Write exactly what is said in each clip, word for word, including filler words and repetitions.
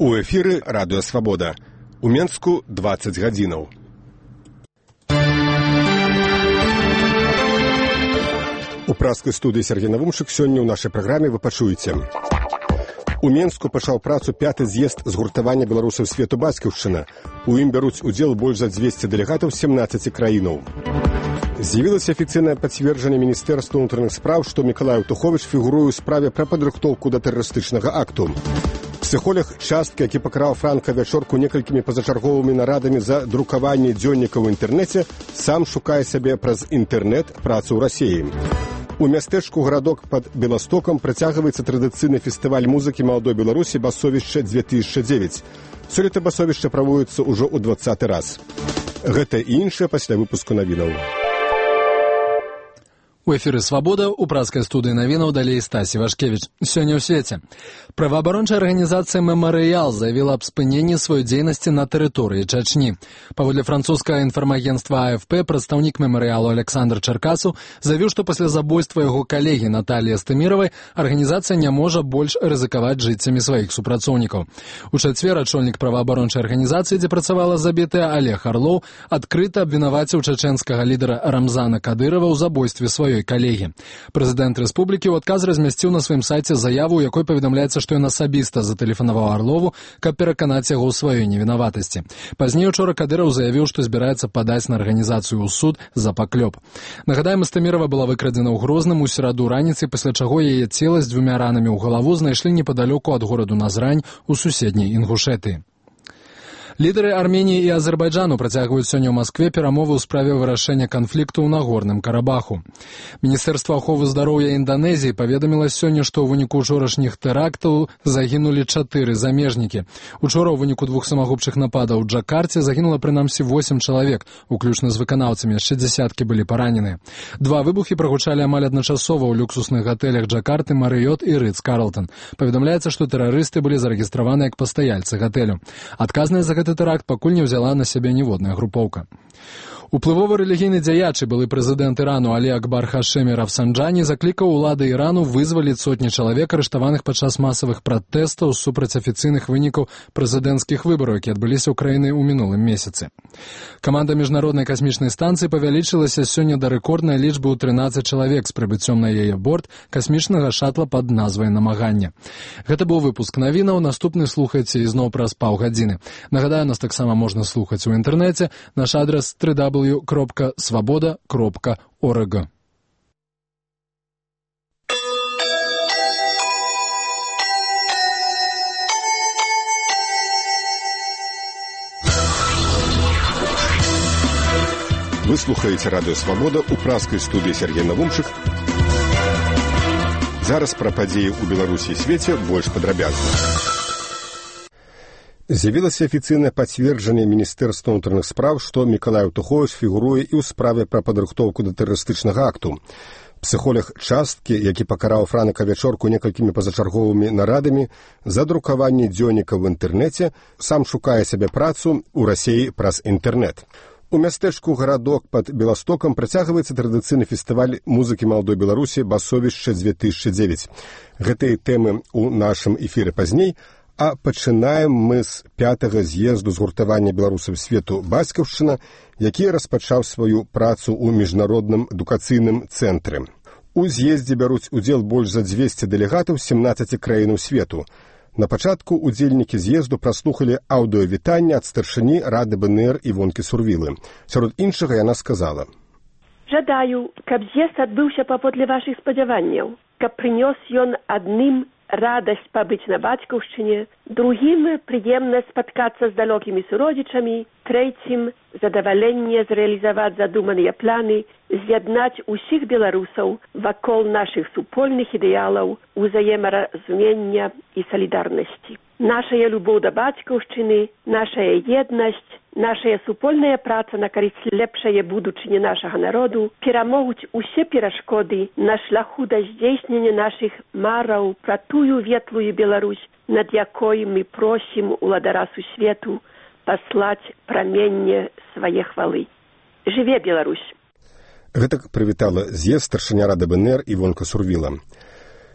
У эфіры Радыё Свабода. У Менску дваццаць гадзінаў. У праскай студыі Сергей Навумчык сёння ў нашай праграме вы пачуеце. У Менску пачаў працу пяты з'езд згуртавання беларусаў свету бацькаўшчына. У ім бяруць удзел больш за дзвесце дэлегатаў з семнаццаці краінаў. З'явілася афіцыйнае пацверджанне Міністэрства ўнутраных спраў, што Мікалай Аўтуховіч фігуруе ў справе пра падрыхтоўку да тэрарыстычнага акту. Псіхолог часткі, які пакараў Франка Вячорку некалькімі пазачарговымі нарадамі за друкаванне дзённіка ў інтэрнэце, сам шукае сябе праз інтэрнэт працу ў Расіі. У мястэчку гарадок пад Беластокам працягваецца традыцыйны фестываль музыкі маладой Беларусі «Басовішча две тысячи девять». Сёлета басовішча праводзіцца ўжо ў дваццаты раз. Гэта і іншае пасля выпуску навінаў. У эфіры «Свабода» у праскай студыі навінаў далей Стасі Вашкевіч. Сёння ў свеце. Праваабарончая арганізацыя «Мемарыял» заявіла аб спыненні сваёй дзейнасці на тэрыторыі Чачні. Паводле французскага інфармагенцтва А Ф П, прадстаўнік «Мемарыялу» Александр Чаркасу заявіў, што пасля забойства яго калегі Наталіі Стыміравай арганізацыя не можа больш рызыкаваць жыццямі сваіх супрацоўнікаў. У чацвер ачольнік праваабарончай арганізацыі, дзе працавала забітая Олег Арлоў, адкрыта абвінаваціў чачэнскага лідара Рамзана Кадырова ў забойстве сваёй калегі. Прэзідэнт рэспублікі ў адказ размясціў на сваім сайце заяву, у якой паведамляецца, што ён асабіста затэлефанаваў Арлову, каб пераканаць яго ў сваёй невінаватасці. Пазней учора Кадыраў заявіў, што збіраецца падаць на арганізацыю ў суд за паклёп. Нагадаем, Стамірова была выкрадзена ў Грозным у сераду раніцай, пасля чаго яе цела з дзвюмя ранамі ў галаву знайшлі непадалёку ад гораду Назрань у суседняй Інгушэтыі. Лідары Арменіі і Азербайджану працягваюць сёння ў Маскве перамовы ў справе вырашэння канфлікту ў Нагорным Карабаху. Міністэрства аховы здароўя Інданезіі паведаміла сёння, што ў выніку ўчорашніх тэрактаў загінулі чатыры замежнікі. Учора ў выніку двух самагубчых нападаў у Джакарце загінула прынамсі восем чалавек, уключна з выканаўцамі, яшчэ дзясяткі былі параненыя. Два выбухі прагучалі амаль адначасова ў люксусных гатэлях Джакарты Марыёт і Рыц-Карлтон. Паведамляецца, што тэрарысты былі зарэгістраваны як пастаяльцы гатэлю. Адказныя за гэты тэракт пакуль не ўзяла на сябе ніводная групоўка. Уплывовы рэлігійны дзеячы, былы прэзідэнт Ірану Алі Акбар Хашеми Рафсанджані заклікаў улады Ірану вызваліць сотні чалавек, арыштаваных падчас масавых пратэстаў супраць афіцыйных вынікаў прэзідэнцкіх выбараў, якія адбыліся ў краіны ў мінулым месяцы. Каманда міжнароднай касмічнай станцыі павялічылася сёння да рэкорднай лічбы ў трынаццаць чалавек з прыбыццём на яе борт касмічнага шатла пад назвай «Намаганне». Гэта быў выпуск навінаў, наступны слухайце ізноў праз паўгадзіны. Нагадаю, нас таксама можна слухаць у інтэрнэце, наш адрас дабл ю дабл ю дабл ю кропка свабода кропка орг. Вы слухаеце Радыё Свабода ў праскай студыі Сергей Навумчык. Зараз пра падзеі ў Беларусі і свеце больш падрабязна. З'явілася афіцыйнае пацверджанне Міністэрства ўнутраных спраў, што Мікалай Аўтуховіч фігуруе і ў справе пра падрыхтоўку да тэрарыстычнага акту. Псіхолог часткі, які пакараў Франка Вячорку некалькімі пазачарговымі нарадамі за друкаванне дзённіка ў інтэрнэце, сам шукае сябе працу ў Расіі праз інтэрнэт. У мястэчку гарадок пад Беластокам працягваецца традыцыйны фестываль музыкі маладой Беларусі «Басовішча две тысячи девять». Гэтыя тэмы ў нашым эфіры пазней, а пачынаем мы з пятага з'езду згуртавання беларусаў свету бацькаўшчына, які распачаў сваю працу ў міжнародным адукацыйным цэнтры. У з'ездзе бяруць удзел больш за дзвесце дэлегатаў з семнаццаці краінаў свету. На пачатку удзельнікі з'езду праслухалі аўдыёвітанне ад старшыні Рады Б Н Р Івонкі Сурвілы. Сярод іншага яна сказала: «Жадаю, каб з'езд адбыўся паводле вашых спадзяванняў, каб прынёс ён адным радасць пабыць на бацькаўшчыне, другім прыемна спаткацца з далёкімі суродзічамі, трэцім задаваленне зрэалізаваць задуманыя планы, з'яднаць усіх беларусаў вакол нашых супольных ідэалаў, узаемаразумення і салідарнасці. Нашая любоў да бацькаўшчыны, нашая еднасць, нашая супольная праца на карысць лепшае будучыні нашага народу перамогуць усе перашкоды на шляху да здзейснення нашых мараў пра тую ветлую Беларусь, над якой мы просім уладара сусвету паслаць праменне свае хвалы. Жыве Беларусь!» Гэтак прывітала з'езд старшыня Рады Б Н Р Івонка Сурвіла.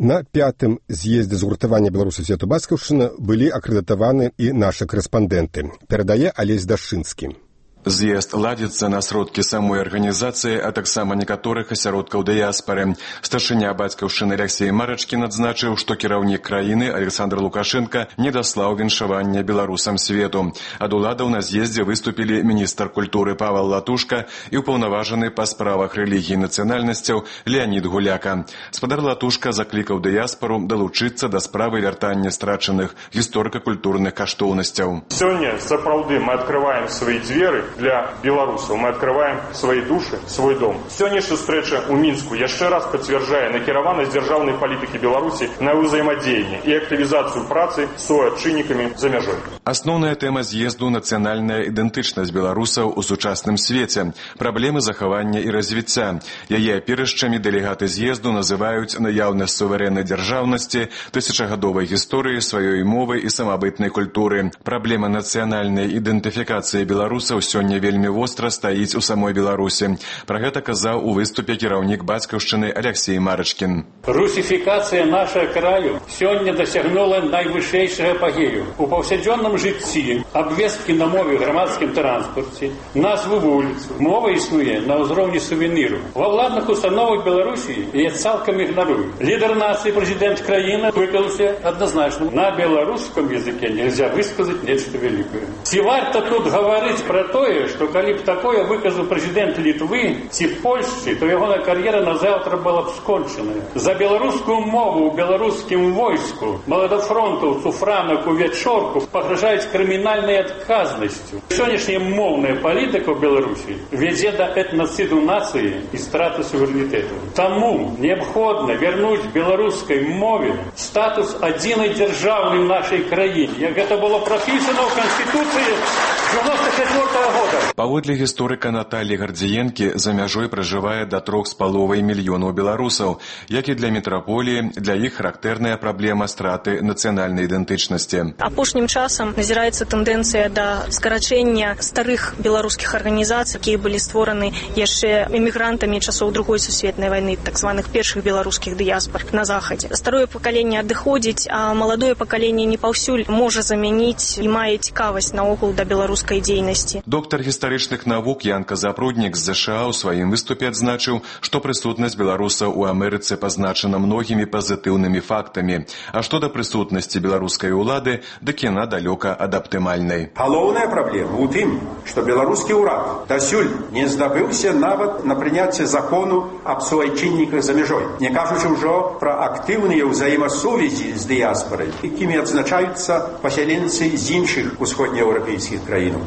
На пятым з'ездзе згуртавання беларусаў свету бацькаўшчына былі акрэдытаваны і нашы корэспандэнты. Перадае Алесь Дашчынскі. З'езд ладзіцца на сродкі самой арганізацыі, а таксама некаторых асяродкаў дыяспары. Старшыня бацькаўшчыны Алексей Марачкін адзначыў, што кіраўнік краіны Александр Лукашенко не даслаў віншавання беларусам свету. Ад уладаў на з'ездзе выступілі міністр культуры Павел Латушка і ўпаўнаважаны па справах рэлігіі і нацыянальнасцяў Леонид Гуляка. Спадар Латушка заклікаў дыяспару далучыцца да справы вяртання страчаных гісторыка-культурных каштоўнасцяў. Сёння сапраўды мы адкрываем свае дзверы для беларусаў. Мы открываем свои души, свой дом. Сённяшняя встреча у Мінску яшчэ раз подтверждае накіраванасць дзяржаўнай палітыкі Беларусі на ўзаемадзеянне і актывізацыю працы з суайчыннікамі за мяжой. Асноўная тэма з'езду — нацыянальная ідэнтычнасць беларусаў у сучасным свеце, праблемы захавання і развіцця. Яе апірышчамі дэлегаты з'езду называюць наяўнасць суверэннай дзяржаўнасці, тысячагадовай гісторыі, сваёй мовы і самабытнай культуры. Праблема нацыянальнай ідэнтыфікацыі беларусаў сёння вельмі востра стаіць у самой Беларусі. Пра гэта казаў у выступе кіраўнік бацькаўшчыны Алексей Марачкін. Русіфікацыя нашага краю сёння дасягнула найвышэйшага апагею. У паўсядзённым жыцці абвесткі на мове грамадскім транспарце, назвы вуліц, мова існуе на ўзроўні сувеніру. Ва ўладных установах Беларусі яе цалкам ігнаруюць. Лідар нацыі, прэзідэнт краіны выказаўся адназначна: на беларускам языке нельзя высказаць нечто великое. Ці варта тут гаварыць про тое, што калі б такое выказаў прэзідэнт Літвы ці Польшчы, то ягоная кар'ера на заўтра была б скончаная. За беларускую мову ў беларускім войску маладафронтаўцу Франаку Вячорку пагражаюць крымінальнай адказнасцю. Сённяшняя моўная палітыка ў Беларусі вядзе да этнацыду нацыі і страты суверэнітэту. Таму неабходна вярнуць беларускай мове статус адзінай дзяржавы ў нашай краіне, як гэта было прапісана ў Канстытуцыі дзевяносто четвёртого года. Паводле гісторыка Натальі Гардзіенкі, за мяжой пражывае да трох з паловай мільёнаў беларусаў, як і для метраполіі, для іх характэрная праблема страты нацыянальнай ідэнтычнасці. Апошнім часам назіраецца тэндэнцыя да скарачэння старых беларускіх арганізацый, якія былі створаны яшчэ эмігрантамі часоў другой сусветнай вайны, так званых першых беларускіх дыяспар на захадзе. Старое пакаленне адыходзіць, а маладое пакаленне не паўсюль можа замяніць і мае цікавасць наогул да беларускай дзейнасці. Доктар гістарычных навук Янка Запруднік з ЗША ў сваім выступе адзначыў, што прысутнасць беларусаў у Амерыцы пазначана многімі пазітыўнымі фактамі. А што да прысутнасці беларускай улады, дык яна далёка ад аптымальнай. Галоўная праблема ў тым, што беларускі ўрад дасюль не здабыўся нават на прыняцце закону аб суайчынніках за мяжой, не кажучы ўжо пра актыўныя ўзаемасувязі з дыяспарай, якімі адзначаюцца пасяленцы з іншых усходнееўрапейскіх краінаў.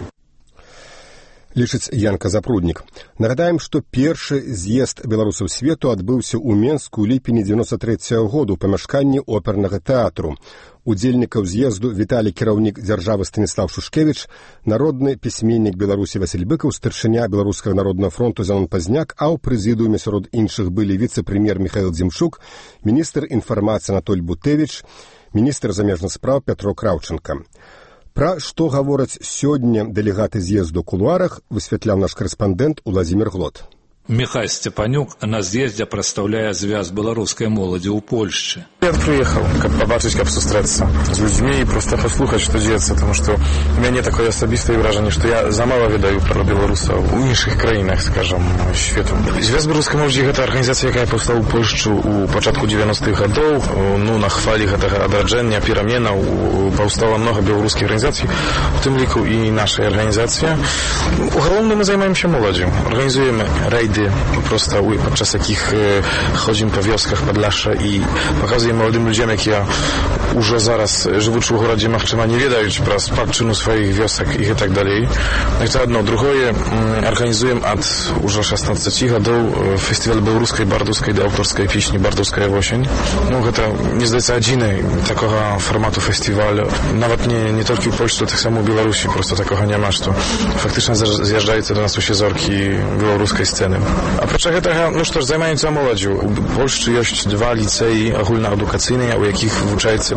Лічыць Янка Запруднік. Нагадаем, што першы з'езд беларусаў свету адбыўся ў Менску ў ліпені дзевяносто трэцяга году ў памяшканні опернага тэатру. Удзельнікаў з'езду віталі кіраўнік дзяржавы Станіслав Шушкевіч, народны пісьменнік Беларусі Васіль Быкаў, старшыня Беларускага народнага фронту Зянон Пазняк, а ў прэзідыуме сярод іншых былі віцэ-прэм'ер Міхаіл Дзімчук, міністр інфармацыі Анатоль Бутэвіч, міністр замежных спраў Пятро Краўченка. Пра што гавораць сёння дэлегаты з'езду ў кулуарах, высвятляў наш корэспандэнт Уладзімір Глот. Михай Степанюк на з'езде прадстаўляе звяз беларускай моладзі ў Польшчы. Я приехал, как побачить, как встретиться с людьми и просто послухать, что деется, потому что у меня нет такое особистое выражение, что я замало ведаю про белорусов в іншых краинах, скажем, свету. Звяз беларускай моладзі — гэта арганізацыя, якая паўстала ў Польшчы ў пачатку дзевяностых гадоў. Ну, на хвалі гэтага адраджэння, пераменаў паўстала много беларускіх арганізацый, у тым ліку і нашая арганізацыя. Галоўна мы займаемся моладзю, арганізуем рейды, просто падчас якіх chodzimy po wioskach Podlasza i pokazujemy młodym ludziom, jak ja już zaraz żywuczy w gorodzie Machczyma nie wiedając про спадчину swoich wiosek i tak dalej. No i to jedno. Drugie, organizujemy od już szesnastego годов festiwal białoruskiej, barduskiej, autorskiej pieśni Bardowska Jesień. No to nie zdaje jedyny takiego formatu festiwalu. Nawet nie, nie tylko w Polsce, tak samo w Białorusi. Prosto takiego nie ma, że faktycznie zjeżdżają do nas usiezorki białoruskiej sceny. A proszę tego, no to zajmująca młodzież. W Polsce jest dwa licei ogólnoedukacyjne, u jakich włączają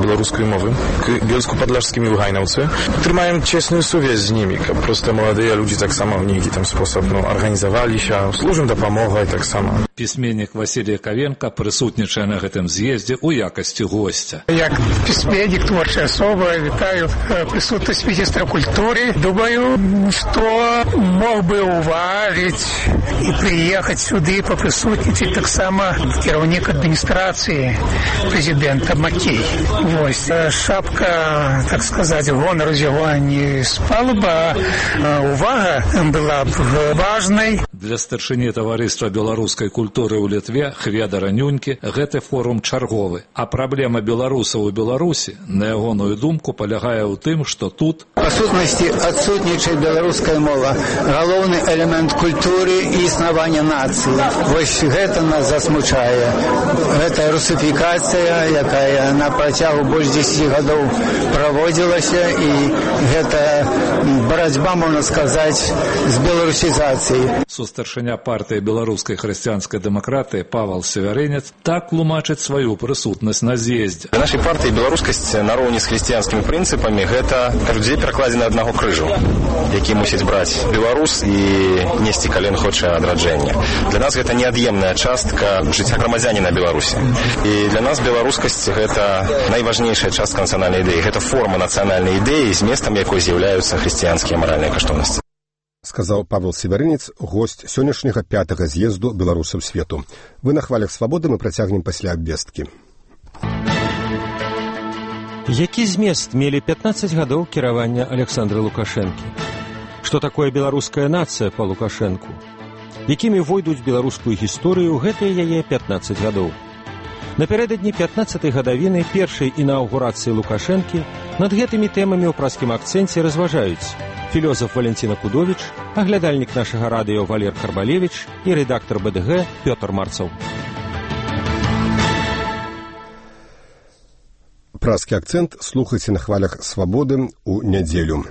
беларускай мовы к bielsku-podlażskim i Łuchajnauce, trzymają ciasną suvязь z nimi, просто молодые люди так само в некий там способ, ну, организовались, служим допомогой так само. Пісьменнік Василій Ковенко присутнічає на гэтым з'ездзе ў якасці гостя. Як пісьменнік, творчая асоба, вітаю присутність міністра культури. Думаю, що мог би уважити і приїхати сюди, поприсутнічати так само керівник адміністрації президента Макей. Ось, шапка, так сказати, гонору з його не спала б, а увага була б важною. Для старшыні таварыства беларускай культуры ў Літве Хведара Нюнькі гэты форум чарговы. А праблема беларусаў у Беларусі, на ягоную думку, палягае ў тым, што тут па сутнасці адсутнічае беларуская мова, галоўны элемент культуры і існавання нацыі. Вось гэта нас засмучае. Гэта русифікацыя, якая на працягу больш дзесяці гадоў праводзілася, і гэта барацьба, можна сказаць, з беларусізацыяй. Старшыня партыі беларускай хрысціянскай дэмакратыі Павел Севярынец так тлумачыць сваю прысутнасць на з'ездзе. Для нашай партыі беларускасць нароўні з хрысціянскімі прынцыпамі гэта людзей перакладзены аднаго крыжу, які мусіць браць беларус і несці калі ён хоча адраджэння. Для нас гэта неад'емная частка жыцця грамадзяніна Беларусі. І для нас беларускасць гэта найважнейшая частка нацыянальнай ідэі. Гэта форма нацыянальнай ідэі, з месцам якой з'яўляюцца хрысціянскія маральныя каштоўнасці. Сказаў Павел Севярынец, госць сённяшняга пятага з'езду беларусаў свету. Вы на хвалях свабоды, мы працягнем пасля абвесткі. Які змест мелі пятнаццаць гадоў кіравання Александра Лукашэнкі? Што такое беларуская нацыя па Лукашэнку? Якімі войдуць беларускую гісторыю гэтыя яе пятнаццаць гадоў? Напярэдадні пятнаццатай гадавіны першай інаўгурацыі Лукашэнкі над гэтымі тэмамі ў праскім акцэнце разважаюць філёзаф Валентина Кудовіч, аглядальнік нашага радыё Валер Карбалевіч і рэдактар бэ дэ гэ Пётр Марцаў. Праскі акцэнт слухайце на хвалях свабоды ў нядзелю.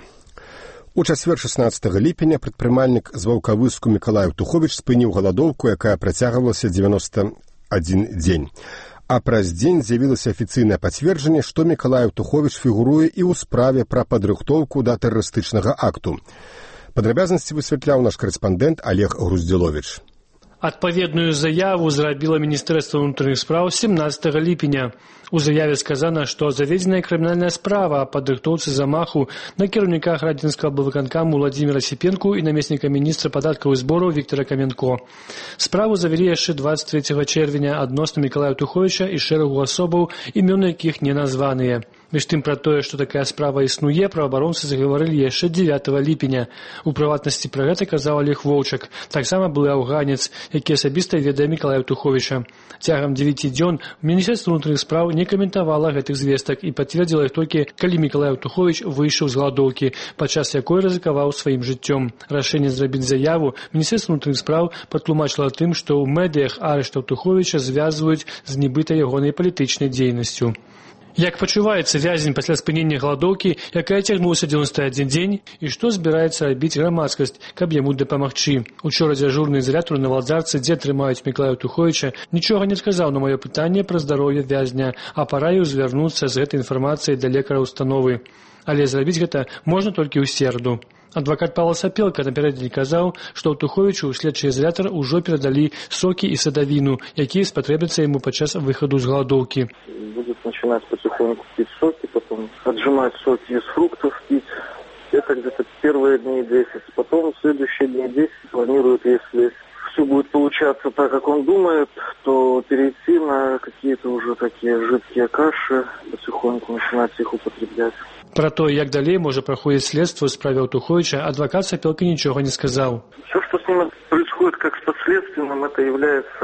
У чацвер шаснаццатага ліпеня прадпрымальнік з Ваўкавыску Мікалай Туховіч спыніў галадоўку, якая працягвалася дзевяноста адзін дзень. А праз дзень з'явілася афіцыйнае пацверджанне, што Мікалай Туховіч фігуруе і ў справе пра падрыхтоўку да тэрарыстычнага акту. Падрабязнасці высвятляў наш карэспандэнт Олег Груздзіловіч. Адпаведную заяву зрабіла Міністэрства ўнутраных спраў семнаццатага ліпеня. У заяве сказана, што заведзеная крымінальная справа о падрыхтоўцы замаху на кіраўніках радзінскага аблвыканкаму Владзіміра Сіпенку і намесніка міністра падаткаў і збораў Віктара Каменко. Справу завялі яшчэ дваццаць трэцяга чэрвеня адносна Мікалая Туховіча і шэрагу асобаў, імёны якіх не названыя. Між тым пра тое, што такая справа існуе, праваабаронцы загаварылі яшчэ дзевятага ліпеня. У прыватнасці пра гэта казаў Олег Воўчак, таксама былы афганец, які асабіста ведае Мікалая Туховіча. Цягам дзевяці дзён Міністэрства ўнутраных спраў не каментавала гэтых звестак і пацвердзіла іх толькі, калі Мікалай Туховіч выйшаў з галадоўкі, падчас якой рызыкаваў сваім жыццём. Рашэнне зрабіць заяву Міністэрства ўнутраных спраў патлумачыла тым, што ў медыях арыштаў Туховіча звязваюць з нібыта ягонай палітычнай дзейнасцю. Як пачуваецца вязень пасля спынення галадоўкі, якая цягнулася дзевяносто адзін дзень, і што збіраецца рабіць грамадскасць, каб яму дапамагчы? Учора дзяжурны ізалятар на Валдарцы, дзе трымаюць Мікалая Туховіча, нічога не сказаў на маё пытанне пра здароўе вязня, а параіў звярнуцца з гэтай інфармацыяй да лекара установы. Але зрабіць гэта можна толькі ў сераду. Адвакат Павел Сапелка напярэдадні казаў, што ў Туховічу ў следчы ізалятар ужо перадалі сокі і садавіну, якія спатрэбяцца яму падчас выхаду з галадоўкі. Будет начинать потихоньку пить соки, потом отжимать соки из фруктов пить. Это где-то первые дни десять. Потом в следующие дни десять планирует, если все будет получаться так, как он думает, то перейти на какие-то уже такие жидкие каши, потихоньку начинать их употреблять. Про то, як далей можа праходзіць следства ў справе Туховіча, адвакат Сапелка нічога не сказаў. Все, что с ним происходит как с подследственным, это является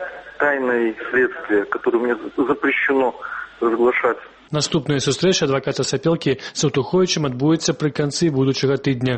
тайной следствия, которую мне запрещено разглашать. Наступная сустрэча адваката Сапелкі з Туховічам адбудзецца пры канцы будучага тыдня.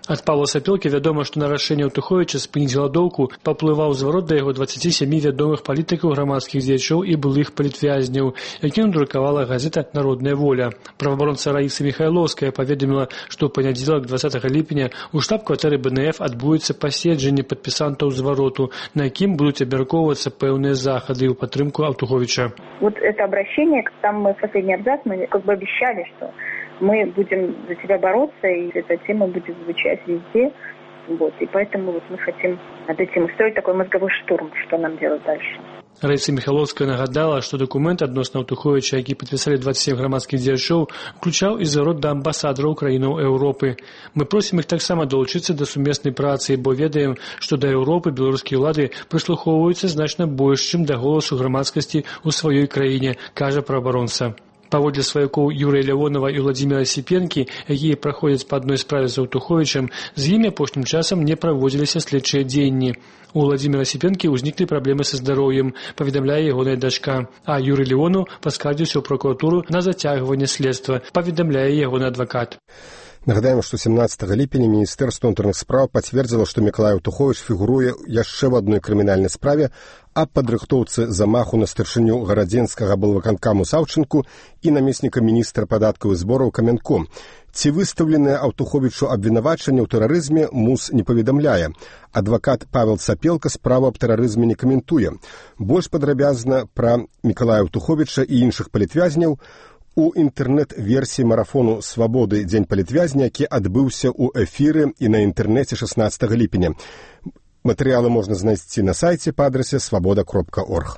Ад Павла Сапелкі вядома, што на рашэнне Аўтуховіча спыніць галадоўку паўплываў зварот да яго дваццаці сямі вядомых палітыкаў, грамадскіх дзеячоў і былых палітвязняў, які надрукавала газета «Народная воля». Праваабаронца Раіса Міхайлоўская паведаміла, што ў панядзелак дваццатага ліпеня у штаб-кватэры бэ эн эф адбудзецца паседжанне падпісантаў звароту, на якім будуць абмяркоўвацца пэўныя захады ў падтрымку Аўтуховіча. Вот это обращение, там мы в последний абзац, мы как бы обещали, что мы будем за тебя бороться, и эта тема будет звучать везде. Вот. И поэтому вот мы хотим над этим устроить такой мозговой штурм, что нам делать дальше. Раіса Міхайлоўская нагадала, што дакумент адносна Аўтуховіча, які падпісалі дваццаць сем грамадскіх дзеячоў, уключаў і зварот да амбасадараў краінаў Еўропы. Мы просім іх таксама далучыцца да сумеснай працы, бо ведаем, што да Еўропы беларускія ўлады прыслухоўваюцца значна больш, чым да голасу грамадскасці ў сваёй краіне, кажа праабаронца. Паводле сваякоў Юрыя Лявонова і Владзіміра Сіпенкі, якія праходзяць па адной справе з Аўтуховічам, з імі апошнім часам не праводзіліся следчыя дзеянні. У Владзіміра Сіпенкі ўзніклі праблемы са здароўем, паведамляе ягоная дачка, а Юрый Лявонов паскардзіўся ў пракуратуру на зацягванне следства, паведамляе ягоны адвакат. Нагадаем, што сямнаццатага ліпеня Міністэрства ўнутраных спраў пацвердзіла, што Мікалай Аўтуховіч фігуруе яшчэ ў адной крымінальнай справе аб падрыхтоўцы замаху на старшыню гарадзенскага аблвыканкаму Саўчынку і намесніка міністра падаткаў і збораў Камянко. Ці выстаўленае Аўтуховічу абвінавачанне ў тэрарызме МУС не паведамляе. Адвакат Павел Сапелка справу аб тэрарызме не каментуе. Больш падрабязна пра Мікалая Аўтуховіча і іншых палітвязняў у інтэрнэт-версіі марафону «Свабоды. Дзень палітвязня», які адбыўся ў эфіры і на інтэрнэце шаснаццатага ліпеня. Матэрыялы можна знайсці на сайце па адрасе свабода кропка орг.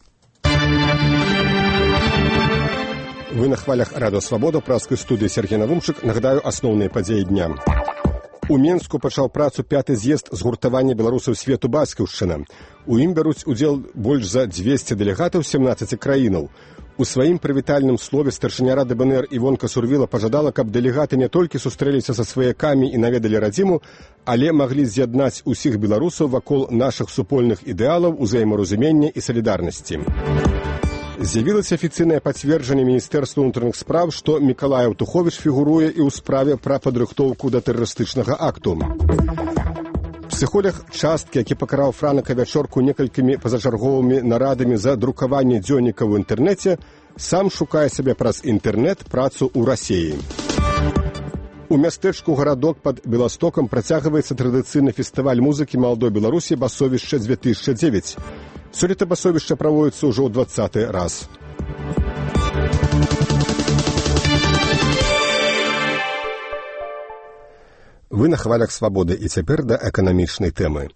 Вы на хвалях радыё «Свабода», праскай студыі Сергей Навумчык. Нагадаю асноўныя падзеі дня. У Менску пачаў працу пяты з'езд згуртавання беларусаў свету бацькаўшчына. У ім бяруць удзел больш за дзвесце дэлегатаў сямнаццаці краінаў. У сваім прывітальным слове старшыня рады бэ эн эр Івонка Сурвіла пажадала, каб дэлегаты не толькі сустрэліся са сваякамі і наведалі радзіму, але маглі з'яднаць усіх беларусаў вакол нашых супольных ідэалаў, узаемаразумення і салідарнасці. З'явілася афіцыйнае пацверджанне Міністэрства ўнутраных спраў, што Мікалай Аўтуховіч фігуруе і ў справе пра падрыхтоўку да тэрарыстычнага акту. Псіхолог часткі, які пакараў Франака Вячорку некалькімі пазачарговымі нарадамі за друкаванне дзённіка ў інтэрнэце, сам шукае сабе праз інтэрнэт працу ў Расіі. У мястэчку гарадок пад Беластокам працягваецца традыцыйны фестываль музыкі маладой Беларусі «Басовішча две тысячи девять». Сёлета басовішча праводзіцца ўжо ў дваццаты раз. Вы на хвалях «Свабоды» і цяпер да эканамічнай тэмы.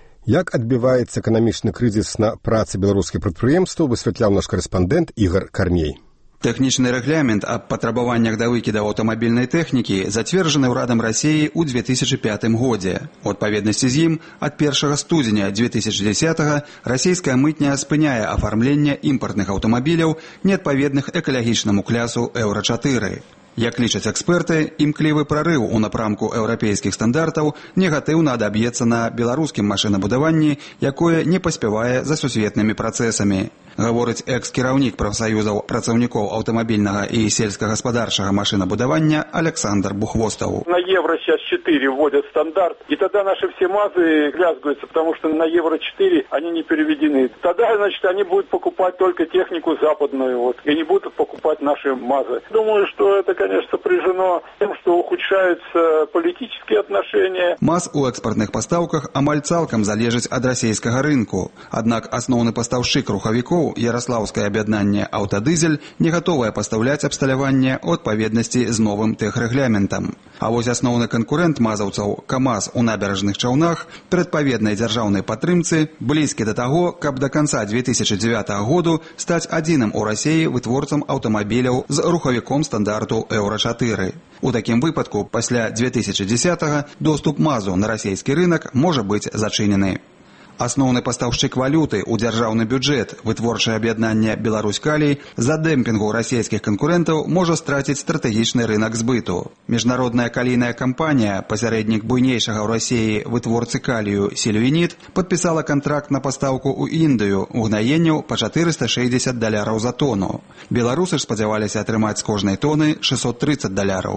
Як адбіваецца эканамічны крызіс на працы беларускіх прадпрыемстваў, высвятляў наш карэспандэнт Ігар Кармей. Тэхнічны рэгламент аб патрабаваннях да выкіда аўтамабільнай тэхнікі зацверджаны ўрадам Расіі ў две тысячи пятым годзе. У адпаведнасці з ім ад першага студзеня две тысячи дзесятага расійская мытня спыняе афармленне імпартных аўтамабіляў, неадпаведных экалагічнаму клясу еўра чатыры. Як лічаць эксперты, імклівы прарыў у напрамку еўрапейскіх стандартаў негатыўна адаб'ецца на беларускім машынабудаванні, якое не паспявае за сусветнымі працэсамі. Гаворыць экс-кіраўнік прафсаюзаў працаўнікоў аўтамабільнага і сельскагаспадарчага машынабудавання Александр Бухвостаў. На евро сейчас четыре вводят стандарт, и тогда наши все МАЗы лязгаются, потому что на евро четыре они не переведены. Тогда, значит, они будут покупать только технику западную, вот, и не будут покупать наши МАЗы. Думаю, что это, конечно, сопряжено с тем, что ухудшаются политические отношения. МАЗ у экспортных пастаўках амаль цалкам залежыць ад расійскага рынку. Аднак асноўны пастаўшчык рухавікоў Ярослаўскае аб'яднанне «Аўтадызель» не гатовае пастаўляць абсталяванне ў адпаведнасці з новым тэхрэгламентам. А вось асноўны канкурэнт мазаўцаў КамАЗ у набярэжных чаўнах пры адпаведнай дзяржаўнай падтрымцы блізкі да таго, каб да канца две тысячи девятого году стаць адзіным у Расіі вытворцам аўтамабіляў з рухавіком стандарту еўра чатыры. У такім выпадку пасля две тысячи десятого доступ МАЗу на расійскі рынак можа быць зачынены. Асноўны пастаўшчык валюты ў дзяржаўны бюджэт, вытворчае аб'яднанне «Беларусь-Калій» за дэмпінгу расійскіх канкурэнтаў можа страціць стратэгічны рынак збыту. Міжнародная калійная кампанія, пасярэднік буйнейшага ў Расіі вытворцы калію «Сільвініт», падпісала кантракт на пастаўку ў Індыю угнаенняў па чатырыста шэсцьдзесят даляраў за тону. Беларусы ж спадзяваліся атрымаць з кожнай тоны шэсцьсот трыццаць даляраў.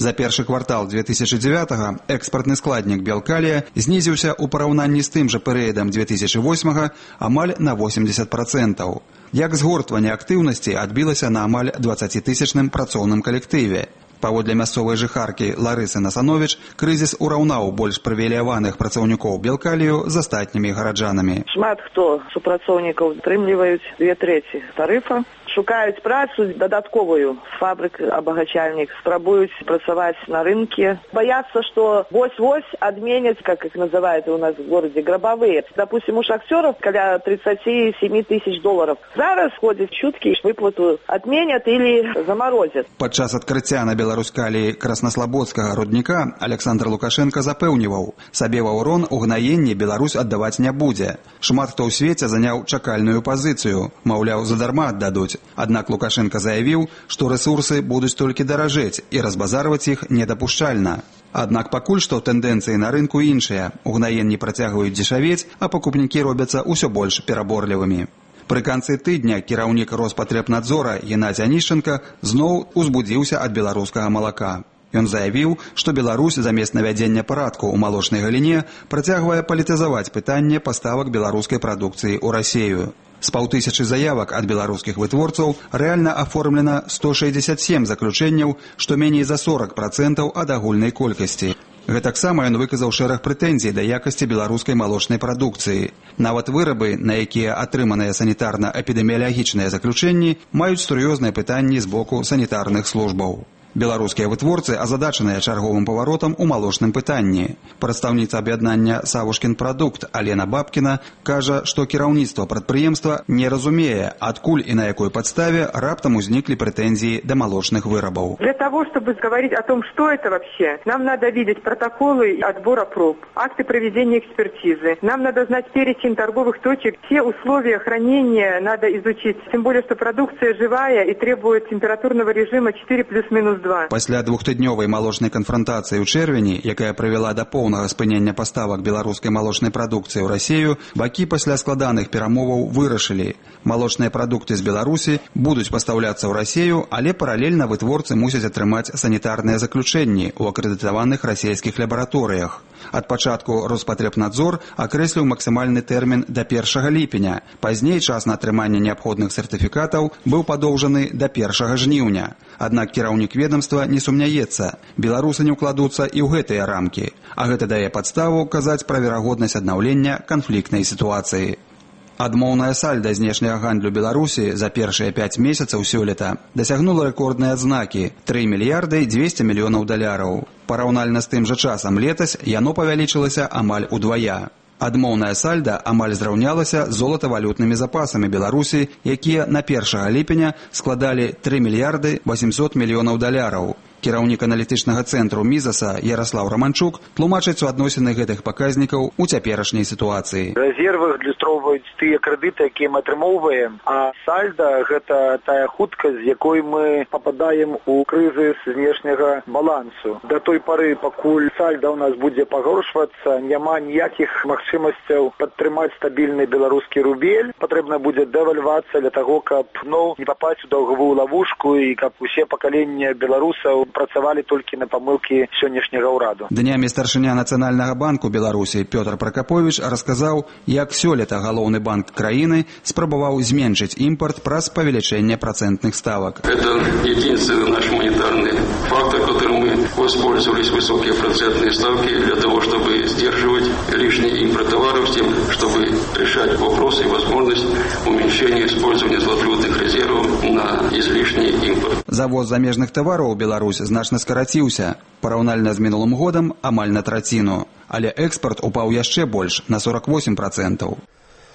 За першы квартал две тысячи девятого экспартны складнік белкалія знізіўся ў параўнанні з тым жа перыядам две тысячи восьмого амаль на восемьдесят процентов. Як згортванне актыўнасці адбілася на амаль дваццацітысячным працоўным калектыве. Паводле мясцовай жыхаркі Ларысы Насановіч, крызіс ураўнаў больш прывілеяваных працаўнікоў белкалію з астатнімі гараджанамі. Шмат хто супрацоўнікаў атрымліваюць две трэці тарыфа, шукаюць працу дадатковую з фабрык абагачальнік, спрабуюць працаваць на рынке. Баяцца, што вось-вось адменяць, как их называют у нас в городе, гробовые. Допустим, у шахтеров каля тридцать семь тысяч долларов. Зараз ходят чутки, выплату отменят или заморозят. Падчас адкрыцця на беларускаліі краснаслабодскага рудніка Александр Лукашенко запэўніваў, сабе ва ўрон угнаенне Беларусь аддаваць не будзе. Шмат хто ў свеце заняў чакальную пазіцыю, маўляў, задарма аддадуць. Аднак Лукашенко заявіў, што рэсурсы будуць толькі даражэць і разбазарваць іх недапушчальна. Аднак пакуль што тэндэнцыі на рынку іншыя. Угнаенні працягваюць дзешавець, а пакупнікі робяцца ўсё больш пераборлівымі. Пры канцы тыдня кіраўнік Роспатребнадзора Геннадзь Анішченка зноў узбудзіўся ад беларускага малака. Ён заявіў, што Беларусь замест навядзення парадку ў малочнай галіне працягвае палітызаваць пытанне паставак беларускай прадукцыі ў Расею. З паўтысячы заявак ад беларускіх вытворцаў рэальна аформлена сто шэсцьдзесят сем заключэнняў, што меней за сорок процентаў ад агульнай колькасці. Гэтаксама ён выказаў шэраг прэтэнзій да якасці беларускай малочнай прадукцыі. Нават вырабы, на якія атрыманыя санітарна-эпідэміялагічныя заключэнні, маюць сур'ёзныя пытанні з боку санітарных службаў. Беларускія вытворцы азадачаныя чарговым паваротам у малочным пытанні. Прадстаўніца аб'яднання «Савушкін прадукт» Алена Бабкіна кажа, што кіраўніцтва прадпрыемства не разумее, адкуль і на якой падставе раптам узніклі прэтэнзіі да малочных вырабаў. Для того, чтобы говорить о том, что это вообще, нам надо видеть протоколы отбора проб, акты проведения экспертизы. Нам надо знать перечень торговых точек, все условия хранения надо изучить. Тем более, что продукция живая и требует температурного режима четыре плюс минус два. Пасля двухтыднёвай малочнай канфронтацыі ў чэрвені, якая прывяла да поўнага спынення паставак беларускай малочнай прадукцыі ў Расею, бакі пасля складаных перамоваў вырашылі. Малочныя прадукты з Беларусі будуць пастаўляцца ў Расею, але паралельна вытворцы мусяць атрымаць санітарныя заключэнні ў акрэдытаваных расейскіх лабараторыях. Ад пачатку Роспатребнадзор акрэсліў максімальны тэрмін да першага ліпеня. Пазней час на атрыманне неабходных сертыфікатаў быў падоўжаны да першага жніўня. Аднак кіраўнік ведомства не сумняецца. Беларусы не ўкладуцца і ў гэтыя рамкі. А гэта дае падставу казаць пра верагоднасць аднаўлення канфліктнай сітуацыі. Адмоўная сальда знешняга гандлю Беларусі за першыя пяць месяцаў сёлета дасягнула рэкордныя адзнакі – тры мільярды дзвесце мільёнаў даляраў. Параўнальна з тым жа часам летась яно павялічылася амаль удвая. Адмоўная сальда амаль зраўнялася з золатавалютнымі запасамі Беларусі, якія на першага ліпеня складалі тры мільярды восемьсот мільёнаў даляраў. Кіраўнік аналітычнага цэнтру Мізаса Яраслаў Раманчук тлумачыць суадносіны гэтых паказнікаў у цяперашняй сітуацыі. Рэзервы адлюстроўваюць тыя крэдыты, якія мы атрымоўваем, а сальда гэта тая хуткасць, з якой мы пападаем у крызіс знешняга балансу. Да той пары, пакуль сальда ў нас будзе пагоршвацца, няма ніякіх магчымасцяў падтрымаць стабільны беларускі рубель. Патрэбна будзе дэвальвацыя для таго, каб ну не папасць у даўгавую лавушку і каб усе пакаленні беларусаў працавалі толькі на памылкі сённяшняга ўраду. Днямі старшыня Нацыянальнага банку Беларусі Пётр Пракаповіч расказаў, як сёлета галоўны банк краіны спрабаваў зменшыць імпорт праз павелічэнне працэнтных ставак. Это единственный наш монетарный фактор, которым мы воспользовались высокие процентные ставки для того, чтобы сдерживать лишний импорт товаров, с тем, чтобы решать вопросы и возможность уменьшения использования златовалютных резервов на излишний импорт. Завоз замежных тавараў у Беларусь значна скараціўся. Параўнальна з мінулым годам амаль на траціну. Але экспарт упаў яшчэ больш, на сорок восемь процентаў.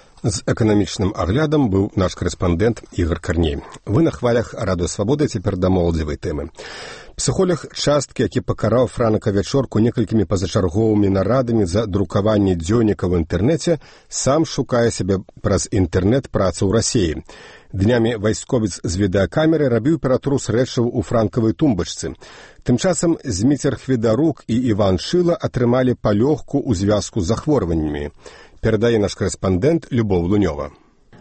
З эканамічным аглядам быў наш корэспандэнт Ігор Карней. Вы на хвалях Радыё Свабода, цяпер да моладзевай тэмы. Псіхолог часткі, які пакараў Франка Вячорку некалькімі пазачарговымі нарадамі за друкаванне дзённіка ў інтэрнэце, сам шукае сябе праз інтэрнэт працу ў Расеі. Днямі вайсковец з відэакамеры рабіў ператрус рэчаў у франкавай тумбачцы. Тым часам Зміцер Хведарук і Іван Шыла атрымалі палёгку ў звязку з захворваннямі. Перадае наш корэспандэнт Любоў Лунёва.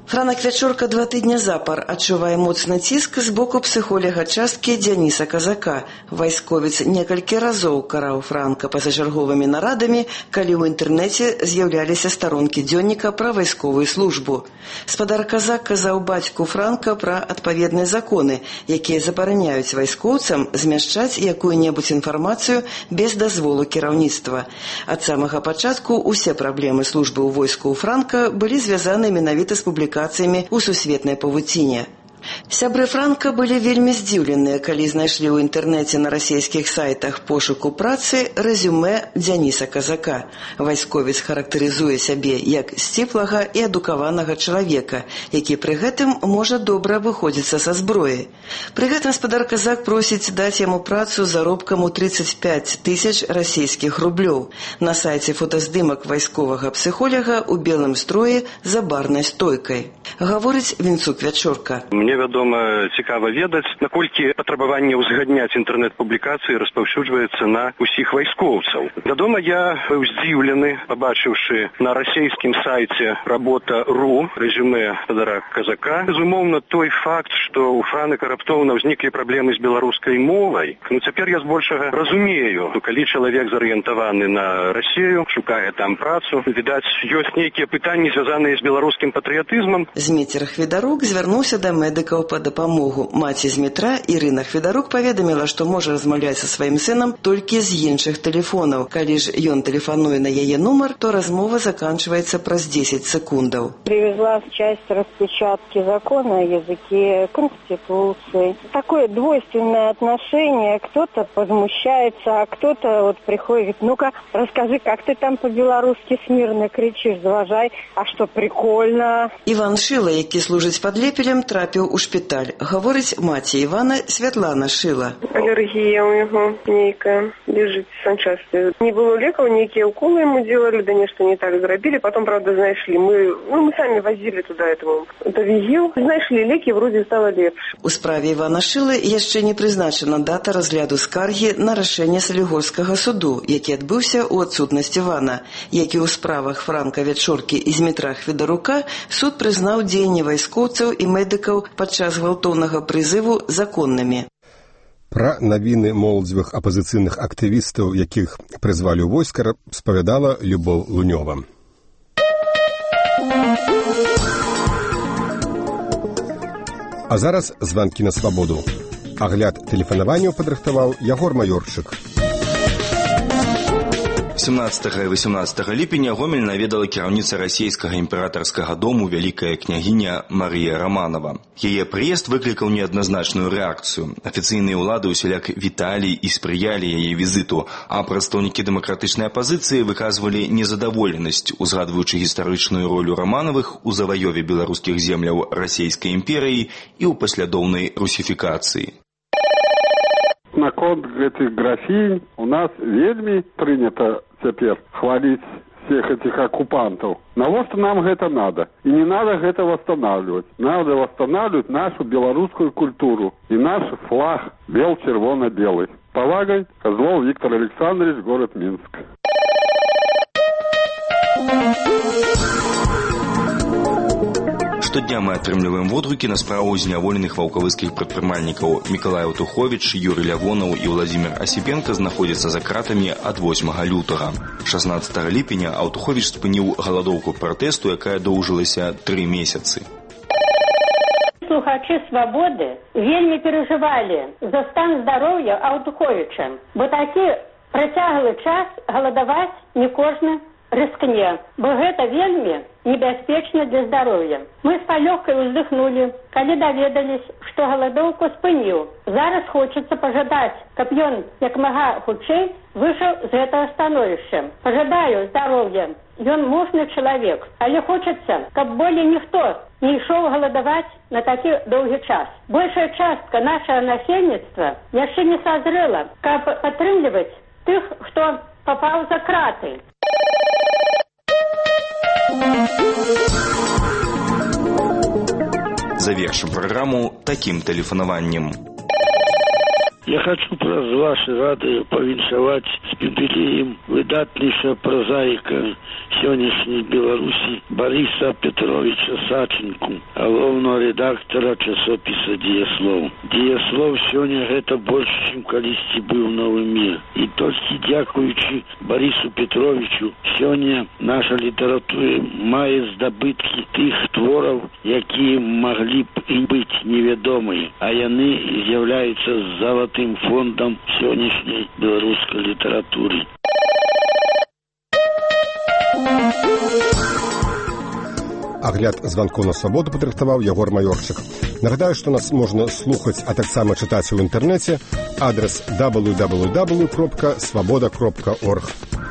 Франак Вячорка два тыдня запар адчувае моцны ціск з боку псіхолага часткі Дзяніса Казака. Вайсковец некалькі разоў караў Франка пазачарговымі нарадамі, калі ў інтэрнэце з'яўляліся старонкі дзённіка пра вайсковую службу. Спадар Казак казаў бацьку Франка пра адпаведныя законы, якія забараняюць вайскоўцам змяшчаць якую-небудзь інфармацыю без дазволу кіраўніцтва. Ад самага пачатку усе праблемы службы ў войску ў Франка былі звязаны менавіта з публікацыямі у сусветнай павуціне. Сябры Франка былі вельмі здзіўленыя, калі знайшлі ў інтэрнэце на расійскіх сайтах пошуку працы рэзюмэ Дзяніса Казака. Вайсковец характарызуе сябе як сціплага і адукаванага чалавека, які пры гэтым можа добра абыходзіцца са зброі. Пры гэтым спадар Казак просіць даць яму працу заробкам у тридцать пять тысяч расійскіх рублёў. На сайце фотаздымак вайсковага псіхолага ў белым строі за барнай стойкай. Гаворыць Вінцук Вячорка. Мне вядома, цікава ведаць, наколькі патрабаванне ўзгадняць інтэрнэт-публікацыі распаўсюджваецца на ўсіх вайскоўцаў. Вядома, я быў здзіўлены, пабачыўшы на расійскім сайце работа точка ру рэзюмэ спадара Казака. Безумоўна, той факт, што ў Франыка раптоўна ўзніклі праблемы з беларускай мовай. Ну, цяпер я збольшага разумею, калі чалавек зарыентаваны на Расію, шукае там працу, відаць, ёсць нейкія пытанні, звязаныя з беларускім патрыятызмам. Зміцер Хведарук звярнуўся да медыкаў па дапамогу. Маці Змітра, Ірына Хведарук, паведаміла, што можа размаўляць са сваім сынам толькі з іншых тэлефонаў. Калі ж ён тэлефануе на яе нумар, то размова заканчивается праз десять секундаў. Привезла часть распечатки закона о языке, конституции. Такое двойственное отношение. Кто-то возмущается, а кто-то вот приходит, ну-ка, расскажи, как ты там по-белорусски смирно кричишь, заважай, а что, прикольно. Іван Шила, які служыць падлепелем, трапіў у шпіталь. Гаворыць маці Івана Святлана Шила. Аллергия у него нейкая, лежит санчасти. Не было леков, некие уколы ему делали, да нечто не так зробили. Потом, правда, знайшли. Мы, ну, мы сами возили туда этому довизил. Знайшли леки, вроде стало лепше. У справе Івана Шилы яшчэ не прызначана дата разгляду скаргі на рашэнне Салігорскага суду, які адбыўся ў адсутнасць Івана. Як і ў справах Франка Вячоркі і Змітра Хведарука, суд прызнаў дзеянні вайскоўцаў і медыкаў падчас гвалтоўнага прызыву законнымі. Пра навіны моладзевых апазіцыйных актывістаў, якіх прызвалі ў войска, распавядала Любоў Лунёва. А зараз званкі на свабоду. Агляд тэлефанаванняў падрыхтаваў Ягор Маёрчык. семнадцатага і васемнадцатага ліпеня Гомель наведала кіраўніца расійскага імператарскага дому вялікая княгіня Марія Романова. Яе прыезд выклікаў неадназначную рэакцыю. Афіцыйныя ўлады ўсяляк віталі і спрыялі яе візіту, а прадстаўнікі дэмакратычнай апазіцыі выказвалі незадаволенасць, узгадваючы гістарычную ролю Романовых у заваёве беларускіх земляў расійскай імперыі і ў паслядоўнай русіфікацыі. Наконт гэтых графінь у нас вельмі прынята цяпер хваліць всех этих оккупантов. Навошта нам гэта надо? И не надо гэта восстанавливать. Надо восстанавливать нашу белорусскую культуру и наш флаг бел-червоно-белый. Повагой, Козлов Виктор Александрович, город Минск. Штодня мы атрымліваем водгукі на справу зняволеных ваўкавыскіх прадпрымальнікаў. Мікалай Аўтуховіч, Юрый Лявонаў і Владзімир Асіпенка знаходзяцца за кратамі ад восьмага лютага. шаснаццатага ліпеня Аўтуховіч спыніў галадоўку пратэсту, якая доўжылася тры месяцы. Слухачы «Свабоды» вельмі перажывалі за стан здароўя Аўтуховіча, бо такі працяглы час галадаваць не кожны рыскне, бо гэта вельмі небяспечна для здароўя. Мы з палёгкай уздыхнулі, калі даведались, што галадоўку спыніў. Зараз хочацца пажадаць, каб ён як мага хутчэй выйшаў з гэтага становішча. Пажадаю здароўя. Ён мужны чалавек, але хочацца, каб болей ніхто не ішоў галадаваць на такі доўгі час. Большая частка нашага насельніцтва яшчэ не сазрэла, каб падтрымліваць тых, хто папаў за краты. Завершым праграму такім тэлефанаваннем. Я хочу праз ваше радыё павіншаваць з юбілеем выдатнейшага празаіка сённяшняй Беларусі Бориса Петровича Саченку, галоўнага рэдактара часопіса «Дзеяслоў». «Дзеяслоў» сёння гэта больш, чым калісьці быў на ўме. І толькі дзякуючы Борису Петровичу сёння наша літаратура мае здабыткі тых твораў, якія маглі б і быць невядомыя, а яны з'яўляюцца залатым фондам сённяшняй беларускай літаратуры. Агляд званкоў на свабоду падрыхтаваў Ягор Маёрчык. Нагадаю, што нас можна слухаць, а таксама чытаць у інтэрнэце. Адрес дабл ю дабл ю дабл ю кропка свабода кропка орг.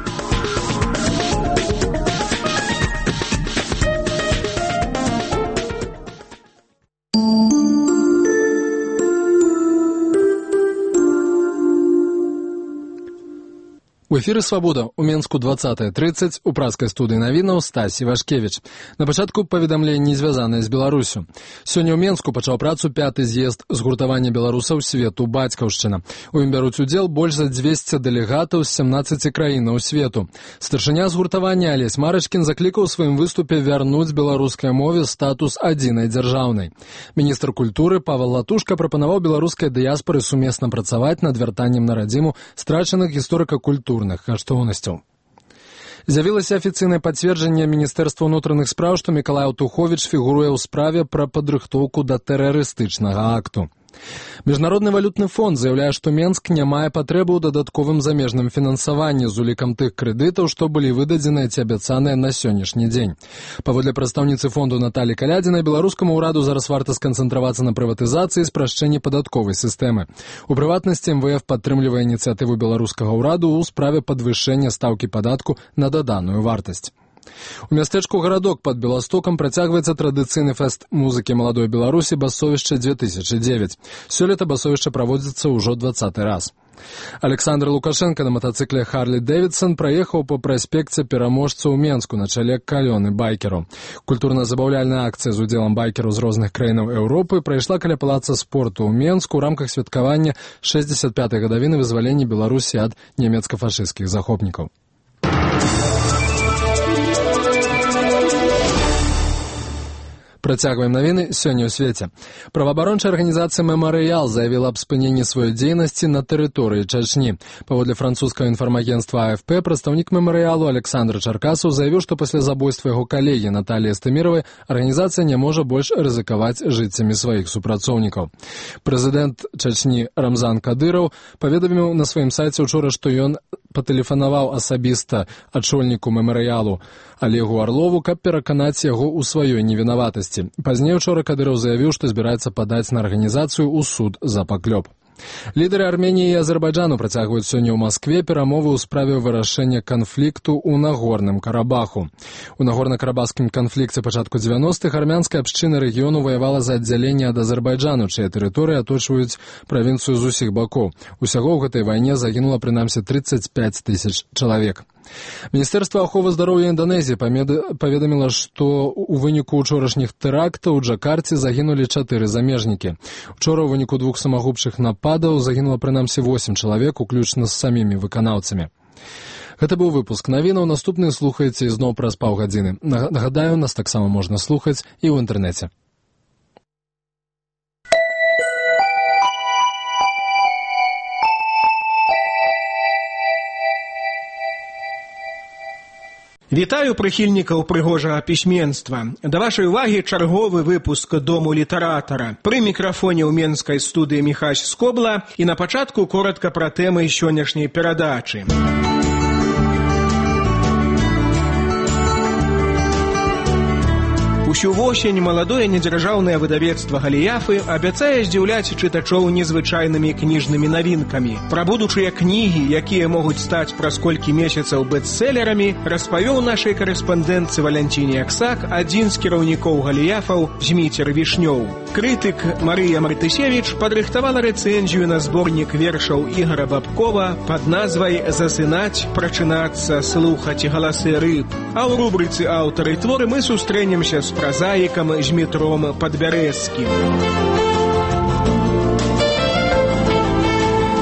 У эфіры «Свабода» у Менску двадцатая тридцать у праскай студыі навінаў Стась Івашкевіч. На пачатку паведамленні, звязаныя з Беларусю. Сёння ў Менску пачаў працу пяты з'езд згуртавання беларусаў свету «Бацькаўшчына». У ім бяруць удзел больш за дзвесце дэлегатаў з сямнаццаці краінаў свету. Старшыня згуртавання Алесь Марачкін заклікаў у сваім выступе вярнуць беларускай мове статус адзінай дзяржаўнай. Міністр культуры Павел Латушка прапанаваў беларускай дыяспары сумесна працаваць над вяртаннем на радзіму страчаных гісторыка-культурных каштоўнасцяў. З'явілася афіцыйнае пацверджанне Міністэрства ўнутраных спраў, што Мікалай Аўтуховіч фігуруе ў справе пра падрыхтоўку да тэрарыстычнага акту. Міжнародны валютны фонд заяўляе, што Менск не мае патрэбы ў дадатковым замежным фінансаванні з улікам тых крэдытаў, што былі выдадзеныя ці абяцаныя на сённяшні дзень. Паводле прадстаўніцы фонду Наталі Калядзінай, беларускаму ўраду зараз варта сканцэнтравацца на прыватызацыі і спрашчэнні падатковай сістэмы. У прыватнасці эм вэ эф падтрымлівае ініцыятыву беларускага ўраду ў справе падвышэння стаўкі падатку на даданую вартасць. У мястэчку Гарадок пад Беластокам працягваецца традыцыйны фэст музыкі маладой Беларусі «Басовішча две тысячи девять». Сёлета басовішча праводзіцца ўжо двадцаты раз. Александр Лукашенко на матацыкле Харлі Дэвідсон праехаў па праспекце пераможца ў Менску на чале калёны байкеру. Культурна-забаўляльная акцыя з удзелам байкераў з розных краінаў Еўропы прайшла каля палаца спорту ў Менску ў рамках святкавання шэсцьдзесят пятай гадавіны вызвалення Беларусі ад нямецка-фашысцкіх захопнікаў. Працягваем навіны сёння ў свеце. Праваабарончая арганізацыя «Мемарыял» заявіла аб спыненні сваёй дзейнасці на тэрыторыі Чачні. Паводле французскага інфармагенцтва А Эф Пэ прадстаўнік «Мемарыялу» Александр Чаркасаў заявіў, што пасля забойства яго калегі Наталіі Эстэміравай арганізацыя не можа больш рызыкаваць жыццямі сваіх супрацоўнікаў. Прэзідэнт Чачні Рамзан Кадыраў паведаміў на сваім сайце учора, што ён патэлефанаваў асабіста ачольніку «Мемарыялу» Олегу Арлову, каб пераканаць яго ў сваёй невінаватасці. Пазней учора Кадыраў заявіў, што збіраецца падаць на арганізацыю ў суд за паклёп. Лідары Арменіі і Азербайджану працягваюць сёння ў Маскве перамовы ў справе вырашэння канфлікту ў Нагорным Карабаху. У Нагорна-Карабахскім канфлікце пачатку дзевяностых армянская абшчына рэгіёну ваявала за аддзяленне ад Азербайджану, чыя тэрыторыі аточваюць правінцыю з усіх бакоў. Усяго ў гэтай вайне загінула прынамсі тридцать пять тысяч чалавек. Міністэрства аховы здароўя Інданезіі паведаміла, што ў выніку ўчорашніх тэрактаў у Джакарце загінулі чатыры замежнікі. Учора ў выніку двух самагубчых нападаў загінула прынамсі восемь чалавек, уключна з самімі выканаўцамі. Гэта быў выпуск навінаў, наступны слухаеце ізноў праз паўгадзіны. Нагадаю, нас таксама можна слухаць і ў інтэрнэце. Вітаю прыхільнікаў прыгожага пісьменства. Да вашай увагі чарговы выпуск Дому літаратара. Пры мікрафоне ў менскай студыі Міхась Скобла і на пачатку коратка пра тэмы сённяшняй перадачы. Усю восень маладое недзяржаўнае выдавецтва Галіяфы абяцае здзіўляць чытачоў незвычайнымі кніжнымі навінкамі. Пра будучыя кнігі, якія могуць стаць праз колькі месяцаў бэстселерамі, распавёў нашай карэспандэнтцы Валянціне Аксак адзін з кіраўнікоў Галіяфаў Зміцер Вішнёў. Крытык Марыя Мартысевіч падрыхтавала рэцэнзію на зборнік вершаў Ігара Бабкова пад назвай «Засынаць, прачынацца, слухаць галасы рыб». А ў рубрыцы «Аўтары творы» мы сустрэнемся з прозаиком Жмитром Подберезским.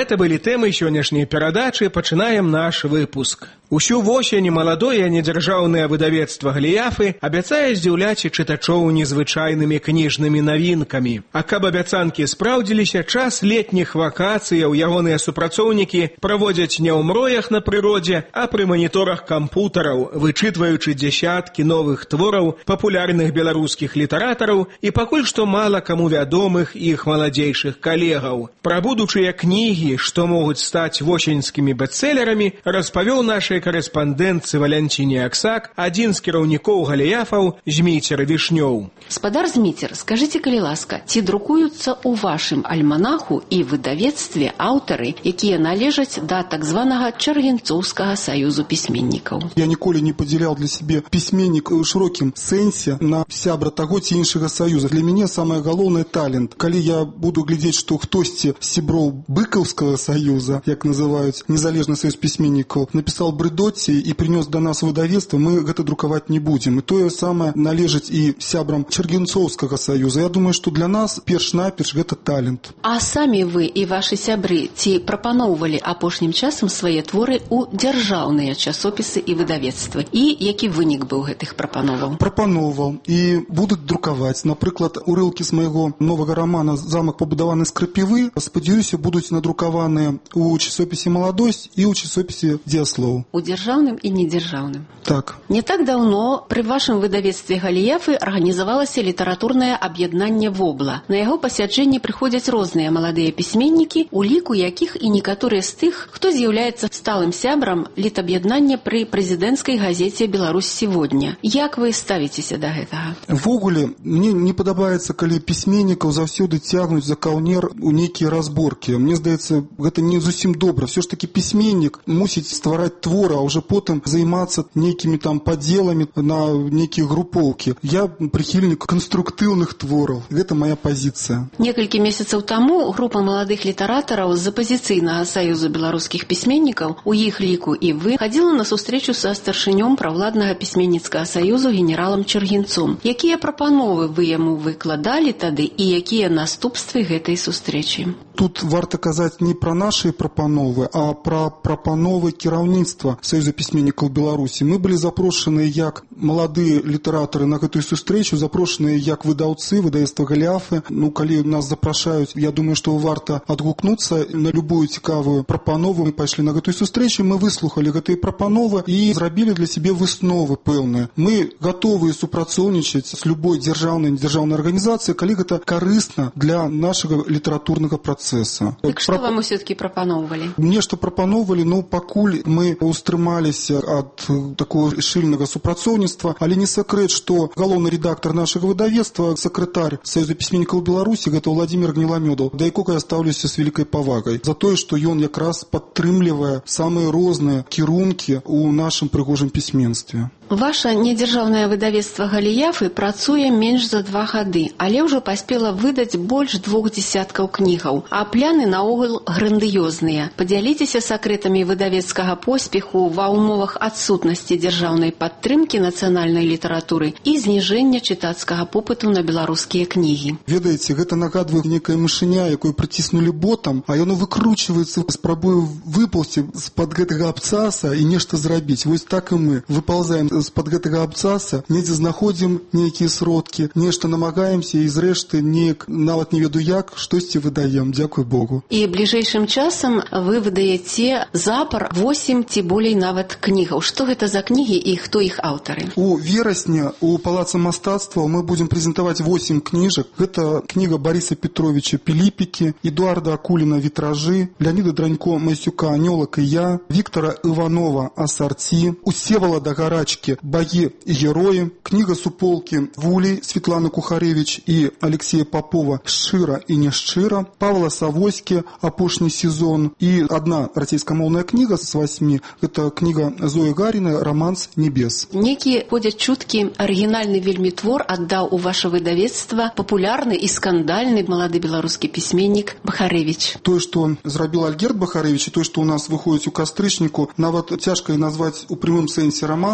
Гэта былі тэмы сённяшняй перадачы. Пачынаем наш выпуск. Усю восень маладое недзяржаўнае выдавецтва «Галіяфы» абяцае здзіўляць чытачоў незвычайнымі кніжнымі навінкамі. А каб абяцанкі спраўдзіліся, час летніх вакацыяў ягоныя супрацоўнікі праводзяць не ў мроях на прыродзе, а пры маніторах кампутараў, вычытваючы дзясяткі новых твораў папулярных беларускіх літаратараў і пакуль што мала каму вядомых іх маладзейшых калегаў. Пра будучыя кнігі, што могуць стаць восеньскімі бестселерамі, распавёў нашай корэспандэнтцы Валянціне Аксак, адзін з кіраўнікоў галіяфаў Зміцер Вішнёў. Спадар Зміцер, скажыце, калі ласка, ці друкуюцца ў вашым альманаху і выдавецтве аўтары, якія належаць да так званага Чаргінцоўскага саюзу пісьменнікаў? Я ніколі не падзяляў для сябе пісьменнік у шырокім сэнсе на сябра таго ці іншага саюза. Для мяне самае галоўнае талент. Калі я буду глядзець, што хтосьці з сяброў быкаўскага саюза, як называюць незалежны саюз пісьменнікаў, напісаў брыдоці і прынёс да нас выдавецтва, мы гэта друкаваць не будзем. І тое самае належыць і сябрам Чаргінцоўскага саюза. Я думаю, што для нас перш-наперш гэта талент. А самі вы і вашы сябры ці прапаноўвалі апошнім часам свае творы ў дзяржаўныя часопісы і выдавецтвы? І які вынік быў гэтых прапановаў? Прапаноўваў і будуць друкаваць. Напрыклад, урылкі з майго новага рамана «Замак пабудаваны з крапівы», спадзяюся, будуць надрукаваныя ў часопісе «Маладосць» і ў часопісе «Дзеяслоў». У дзяржаўным і недзяржаўным. Так. Не так даўно пры вашым выдавецтве «Галіяфы» арганізавалася літаратурнае аб'яднанне «Вобла». На яго пасяджэнні прыходзяць розныя маладыя пісьменнікі, у ліку якіх і некаторыя з тых, хто з'яўляецца сталым сябрам літаб'яднання пры прэзідэнцкай газеце «Беларусь сегодня». Як вы ставіцеся да гэтага? Ввогуле, мне не падабаецца, калі пісьменнікаў заўсёды цягнуць за каўнер у нейкія разборкі. Мне здаецца, гэта не зусім добра. Все ж таки пісьменнік мусіць ствараць твор, а ўжо потым займацца нейкімі там падзеламі на нейкія групоўкі. Я прыхільнік канструктыўных твораў. Гэта моя пазіцыя. Некалькі месяцаў таму група маладых літаратараў з апазіцыйнага саюзу беларускіх пісьменнікаў, у іх ліку і вы, хадзіла на сустрэчу са старшынём правладнага пісьменніцкага саюзу генералам Чаргінцом. Якія прапановы вы яму выкладалі тады і якія наступствы гэтай сустрэчы? Тут варта казаць не пра нашы прапановы, а пра прапановы кіраўніцтва Саюза пісьменнікаў Беларусі. Мы былі запрошаныя як маладыя літаратары на гэтую сустрэчу, запрошаныя як выдаўцы, выдавецтва «Галіяфы». Ну, калі нас запрашаюць, я думаю, што варта адгукнуцца на любую цікавую прапанову. Мы пайшлі на гэтую сустрэчу, мы выслухалі гэтыя прапановы і зрабілі для сябе высновы пэўныя. Мы гатовыя супрацоўнічаць з любой дзяржаўнай і дзяржаўнай арганізацыяй, калі гэта карысна для нашага літаратурнага працэса. Так што вам усё-такі прапаноўвалі? Мне што прапаноўвалі, ну, пакуль мы устрымаліся ад такого шчыльнага супрацоўніцтва, але не сакрэт, што галоўны рэдактар нашага выдавецтва, сакратар Саюза пісьменнікаў Беларусі, гэта Владимир Гніламёдаў, да якога я стаўлюся з вялікай павагай за тое, што ён якраз падтрымлівае самыя розныя кірункі ў нашым прыгожым пісьменстве. Ваша недзяржаўнае выдавецтва «Галіяфы» працуе менш за два гады, але ўжо паспела выдаць больш двух дзесяткаў кнігаў, а пляны наогул грандыёзныя. Падзяліцеся сакрэтамі выдавецкага поспеху ва ўмовах адсутнасці дзяржаўнай падтрымкі нацыянальнай літаратуры і зніжэння чытацкага попыту на беларускія кнігі. Ведаеце, гэта нагадвае некая мышыня, якую прыціснулі ботам, а яно выкручваецца, спрабуе выпаўсці з-пад гэтага абцаса і нешта зрабіць. Вось так і мы выпаўзаем з-пад гэтага абцаса, недзе знаходзім нейкія сродкі, нешта намагаемся і зрэшты неяк, нават не веду як, штосьці выдаем, дзякуй Богу. І бліжэйшым часам вы выдаяце запар восем ці болей нават кнігаў. Што гэта за кнігі і хто іх аўтары? У верасні у Палацы мастацтва мы будзем прэзентаваць восем кніжак. Гэта кніга Барыса Петровича «Піліпікі», Эдуарда Акуліна «Вітражы», Леоніда Дранько «Масюка Анёлак і я», Віктора Іванова «Асарці», Усевалада Гарачкі «Баі і героі», кніга суполкі Вулей Светланы Кухарэвіч і Алексея Попова «Шчыра і няшчыра», Павла Савоські «Апошні сезон» і адна расійскамоўная кніга з васьмі, гэта кніга Зоі Гаріна «Романс небес». Некі ходзяць чуткі, арыгінальны вельмі твор аддаў у ваше выдавецтва папулярны і скандальны малады беларускі пісьменнік Бахарэвіч. Тое, што зрабіў Альгерд Бахарэвіч, і тое, што ў нас выходзіць у кастрычніку, нават цяжка і назваць у прямым сэнсе раманам, гэта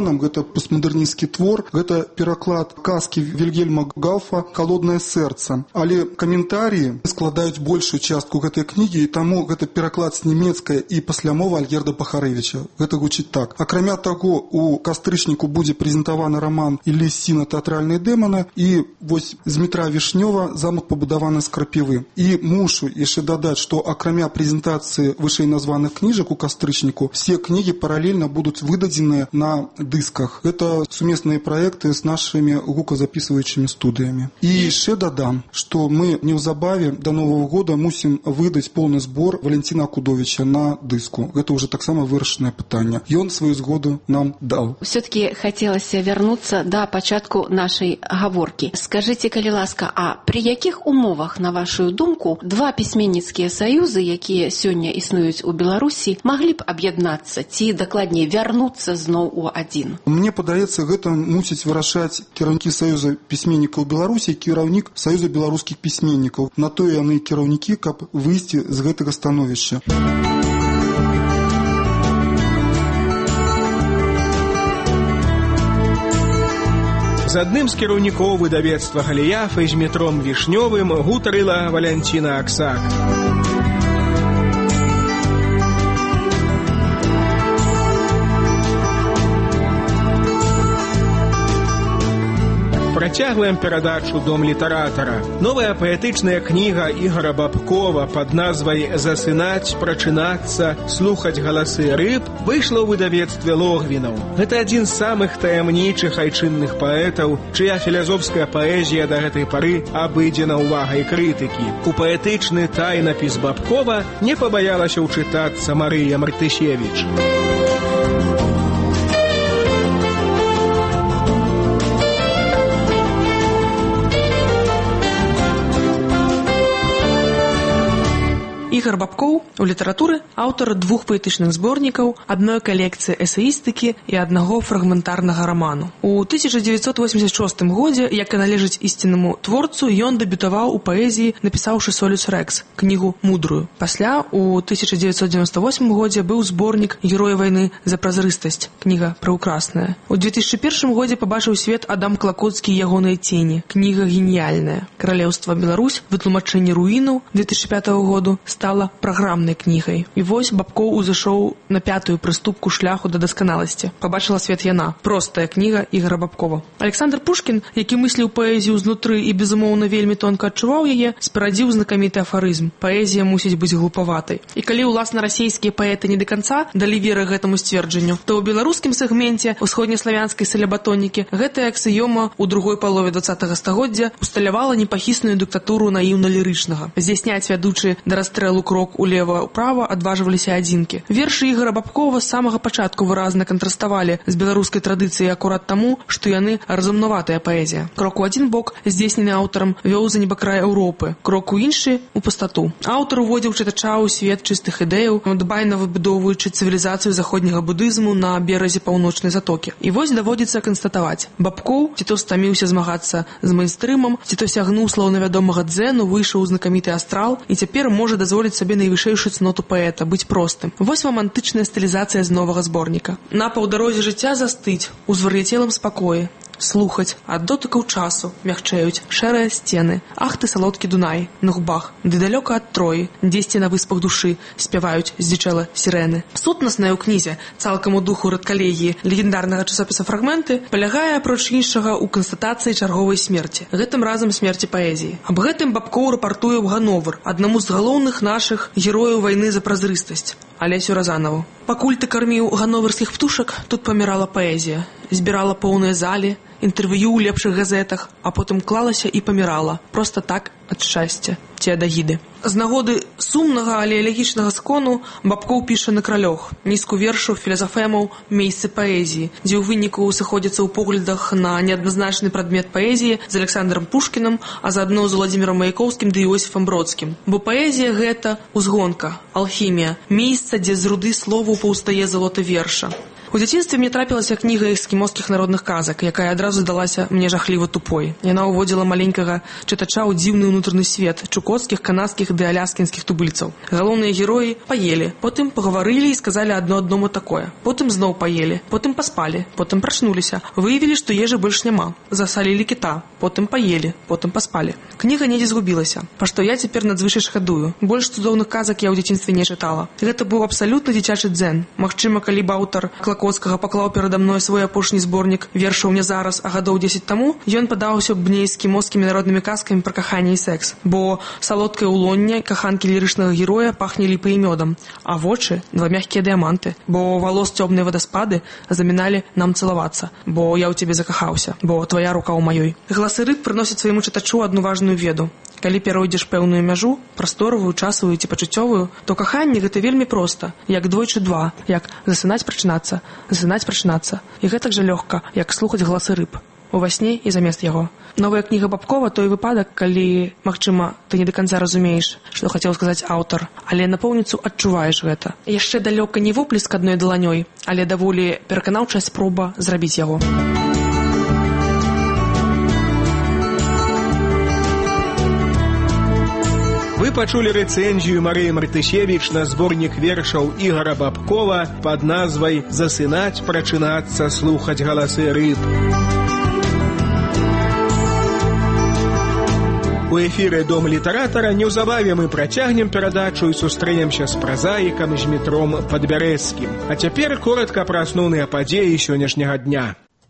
постмадэрнісцкі твор. Гэта пераклад казкі Вільгельма Гауфа «Холоднае сэрца». Але каментарыі складаюць большую частку гэтай кнігі, і таму гэта пераклад з нямецкай і паслямова Альгерда Бахарэвіча. Гэта гучыць так. Акрамя таго, у кастрычніку будзе прэзентаваны роман Іллі Сіна «Тэатральныя дэманы», і вось з Дмітра Вішнёва «Замак пабудаваны з крапівы». І мушу яшчэ дадаць, што акрамя прэзентацыі вышэй названых кніжак у кастрычніку, все кнігі паралельна будуць выдадзеныя на дысках. Гэта сумесныя праекты з нашымі гуказапісваючымі студыямі. І яшчэ дадам, што мы неўзабаве да Нового года мусім выдаць поўны збор Валентина Акудовича на дыску. Гэта ўжо таксама вырашанае пытанне. Ён сваю згоду нам даў. Все-таки хотелось вернуться до пачатку нашай гаворкі. Скажите, калі ласка, а при якіх умовах, на вашу думку, два пісьменніцкія саюзы, якія сёння існуюць у Беларусі, маглі б аб'яднацца, ці дакладней вярнуцца зноў у адзін? Мне падаецца, гэта мусіць вырашаць кіраўнікі Саюза пісьменнікаў Беларусі, кіраўнік Саюза беларускіх пісьменнікаў. На то яны кіраўнікі, каб выйсці з гэтага становішча. З адным з кіраўнікоў выдавецтва «Галіяфы» з Дмітром Вішнёвым гутарыла Валянціна Аксак. Працягваем перадачу «Дом літаратара». Новая паэтычная кніга Ігора Бабкова пад назвай «Засынаць, прачынацца, слухаць галасы рыб» выйшла ў выдавецтве Логвінаў. Гэта адзін з самых таямнічых айчынных паэтаў, чыя філазофская паэзія да гэтай пары абыдзена ўвагай крытыкі. У паэтычны тайнапіс Бабкова не пабаялася ўчытацца Марыя Мартышевіч. Ігор Бабкоў у літаратуры аўтар двух паэтычных зборнікаў, адной калекцыі эсеістыкі і аднаго фрагментарнага раману. У тысяча дзевяцьсот восемьдесят шостым годзе, як і належыць ісціннаму творцу, ён дэбютаваў у паэзіі, напісаўшы «Солюс Рекс», кнігу «Мудрую». Пасля, у тысяча дзевяцьсот девяносто восьмым годзе быў зборнік «Героі вайны за празрыстасць», кніга «Праўкрасная». У две тысячи первым годзе пабачыў свет Адам Клакоцкі і ягоныя цені, кніга геніяльная. «Каралеўства Беларусь», вытлумачэнне руінаў две тысячи пятого году стала праграмнай кнігай. І вось Бабкоў узышоў на пятую прыступку шляху да дасканаласці. Пабачыла свет яна. Простая кніга Ігора Бабкова. Александр Пушкін, які мысліў паэзію знутры і, безумоўна, вельмі тонка адчуваў яе, спарадзіў знакаміты афарызм. Паэзія мусіць быць глупаватай. І калі ўласна расійскія паэты не да канца далі веры гэтаму сцверджанню, то ў беларускім сегменце усходнеславянскай салябатонікі гэтая аксіёма ў другой палове двадцатага стагоддзя усталявала непахісную дыктатуру наіўна-лірычнага. Здзяйсняць вядучы да расстрэлу крок улева-ўправа адважваліся адзінкі. Вершы Ігора Бабкова з самага пачатку выразна кантраставалі з беларускай традыцыяй акурат таму, што яны разумнаватая паэзія. Крок у адзін бок, здзейснены аўтарам, вёў за небакрай Еўропы, крок у іншы — у пустату. Аўтар уводзіў чытача ў свет чыстых ідэяў, дбайна выбудоўваючы цывілізацыю заходняга будызму на беразе паўночнай затокі. І вось даводзіцца канстатаваць. Бабкоў ці то стаміўся змагацца з мейнстрымам, ці то сягнуў слаўнавядомага дзену, выйшаў у знакаміты астрал і цяпер можа дазволіць сабе найвышэйшую цноту паэта — быць простым. Вось вам антычная стылізацыя з новага зборніка. На паўдарозе жыцця застыць у звар'яцелым спакоі, слухаць, ад дотыкаў часу мягчэюць шэрыя сцены. Ах ты, салодкі Дунай, на губах, ды далёка ад Троі, дзесьці на выспах душы спяваюць здзічэла сірэны. Сутнасная ў кнізе, цалкам у духу рэдкалегіі легендарнага часопіса «Фрагменты», палягае, апроч іншага, у канстатацыі чарговай смерці, гэтым разам смерці паэзіі. Аб гэтым Бабкоў рапартуе ў «Гановар», аднаму з галоўных нашых герояў вайны за празрыстасць, Алесю Разанову. Пакуль ты карміў гановарскіх птушак, тут памірала паэзія, збірала поўныя залі, інтэрв'ю ў лепшых газетах, а потым клалася і памірала, проста так, ад шчасця ці ад агіды. З нагоды сумнага, але элегічнага скону Бабкоў піша некралёг, нізку вершаў, філазафемаў, месцы паэзіі, дзе ў выніку сыходзяцца ў поглядах на неадназначны прадмет паэзіі з Александром Пушкінам, а заадно з Владзімірам Маяковскім ды Іосіфам Бродскім. Бо паэзія — гэта узгонка, алхімія, месца, дзе з руды словаў паўстае залота верша. У дзяцінстве мне трапілася кніга эскімоскіх народных казак, якая адразу здалася мне жахліва тупой. Яна ўводзіла маленькага чытача ў дзіўны ўнутраны свет чукоцкіх, канадскіх ды аляскінскіх тубыльцаў. Галоўныя героі паелі, потым пагаварылі і сказалі адно адному такое. Потым зноў паелі, потым паспалі, потым прачнуліся. Выявілі, што ежы больш няма. Засалілі кіта, потым паелі, потым паспалі. Кніга недзе згубілася, па што я цяпер надзвычай шкадую. Больш цудоўных казак я ў дзяцінстве не чытала. Гэта быў абсалютна дзіцячы дзен. Магчыма, калі б аўтар Клакоцкага паклаў перада мной свой апошні зборнік вершаў не зараз, а гадоў дзесяць таму, ён падаўся б мне эскімоскімі народнымі казкамі пра каханне і секс. Бо салодкае ўлонне каханкі лірычнага героя пахне ліпай і мёдам, а вочы — два мягкія дыяманты. Бо валос цёмныя вадаспады заміналі нам цалавацца. Бо я ў цябе закахаўся, бо твая рука ў маёй. Гласы рыб прыносяць свайму чытачу адну важную веду. Калі перайдзеш пэўную мяжу, прасторавую, часавую ці пачуццёвую, то каханне — гэта вельмі проста, як двойчы два, як засынаць прачынацца, засынаць прачынацца. І гэтак жа лёгка, як слухаць гласы рыб. Ува сне і замест яго. Новая кніга Бабкова — той выпадак, калі, магчыма, ты не да канца разумееш, што хацеў сказаць аўтар, але напоўніцу адчуваеш гэта. Яшчэ далёка не воплеск адной даланёй, але даволі пераканаўчая спроба зрабіць яго. Вы пачулі рэцэнзію Марыі Мартышевіч на зборнік вершаў Ігара Бабкова пад назвай «Засынаць, прачынацца, слухаць галасы рыб». У эфіры «Дом літаратара» неўзабаве мы працягнем перадачу і сустрэнемся з празаікам Змітром Падбярэзскім. А цяпер коратка пра асноўныя падзеі сённяшняга дня.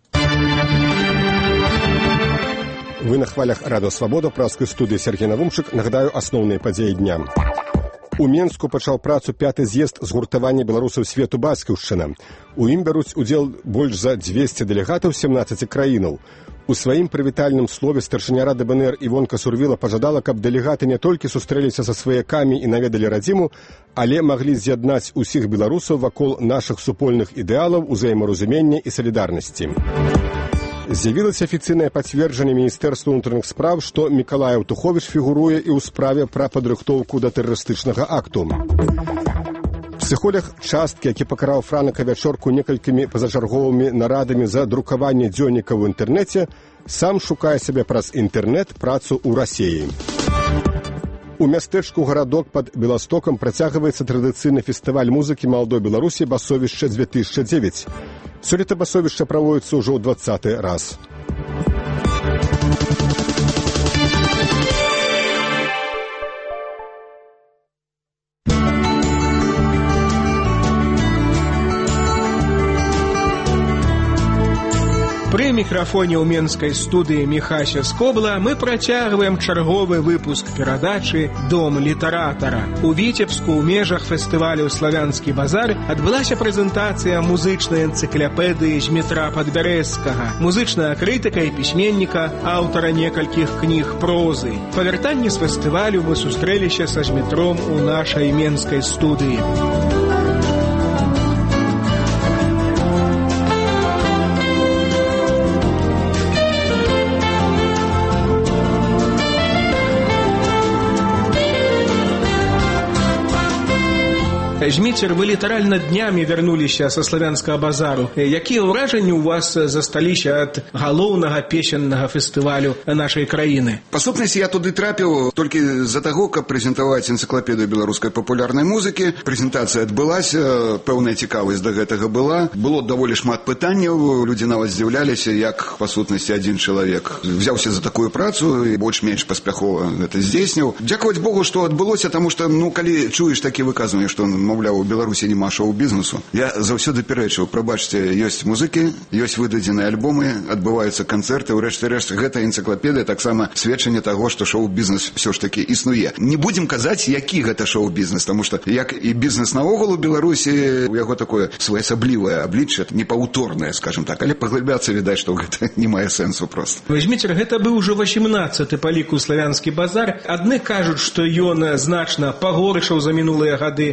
Вы на хвалях Радио Свобода, праскай студыі Сергей Навумчык. Нагадаю асноўныя падзеі дня. У Менску пачаў працу пяты з'езд згуртавання беларусаў свету бацькаўшчына. У ім бяруць удзел больш за дзвесце дэлегатаў сямнаццаці краінаў. У сваім прывітальным слове старшыня рады БНР Івонка Сурвіла пажадала, каб дэлегаты не толькі сустрэліся са сваякамі і наведалі радзіму, але маглі з'яднаць усіх беларусаў вакол нашых супольных ідэалаў узаемаразумення і салідарнасці. З'явілася афіцыйнае пацверджанне Міністэрства ўнутраных спраў, што Мікалай Аўтуховіч фігуруе і ў справе пра падрыхтоўку да тэрарыстычнага акту. Псіхолог часткі, які пакараў Франака Вячорку некалькімі пазачарговымі нарадамі за друкаванне дзённіка ў інтэрнэце, сам шукае сябе праз інтэрнэт працу ў Расіі. У мястэчку гарадок пад Беластокам працягваецца традыцыйны фестываль музыкі маладой Беларусі «Басовішча две тысячи девять». Сёлета басовішча праводзіцца ўжо ў двадцаты раз. Пры мікрафоне ў менскай студыі Міхася Скобла мы працягваем чарговы выпуск перадачы «Дом літаратара». У Віцебску ў межах фестывалю «Славянскі базар» адбылася прэзентацыя музычнай энцыклапедыі Змітра Падбярэзскага, музычная крытыка і пісьменніка, аўтара некалькіх кніг прозы. Па вяртанні з фестывалю мы сустрэліся са Змітром у нашай менскай студыі. Зміцер, вы літаральна днямі вярнуліся са славянскага базару. Якія ўражанні ў вас засталіся ад галоўнага песеннага фестывалю нашай краіны? Па сутнасці, я туды трапіў толькі з-за таго, каб прэзентаваць энцыклапедыю беларускай папулярнай музыкі. Прэзентацыя адбылася, пэўная цікавасць да гэтага была. Было даволі шмат пытанняў, людзі нават здзіўляліся, як па сутнасці адзін чалавек взяўся за такую працу і больш-менш паспяхова гэта здзейсніў. Дзякаваць Богу, што адбылося, таму што, ну, калі чуеш такі выказванні, што мовляў, у Беларусі няма шоу-бізнесу. Я заўсёды пярэчыў, прабачце, ёсць музыкі, ёсць выдадзеныя альбомы, адбываюцца канцэрты, ўрэшце рэшт гэта энцыклапедыя таксама сведчанне таго, што шоу-бізнес ўсё ж такі існуе. Не будзем казаць, які гэта шоу-бізнес, таму што як і бізнес наогул у Беларусі, у яго такое своеасаблівае аблічча, непаўторнае, скажем так, але паглыбляцца, відаць, што гэта не мае сэнсу проста. Возьміце, гэта быў ужо васемнаццаты па ліку славянскі базар. Адны кажуць, што ён значна пагоршаў за мінулыя гады, што стаў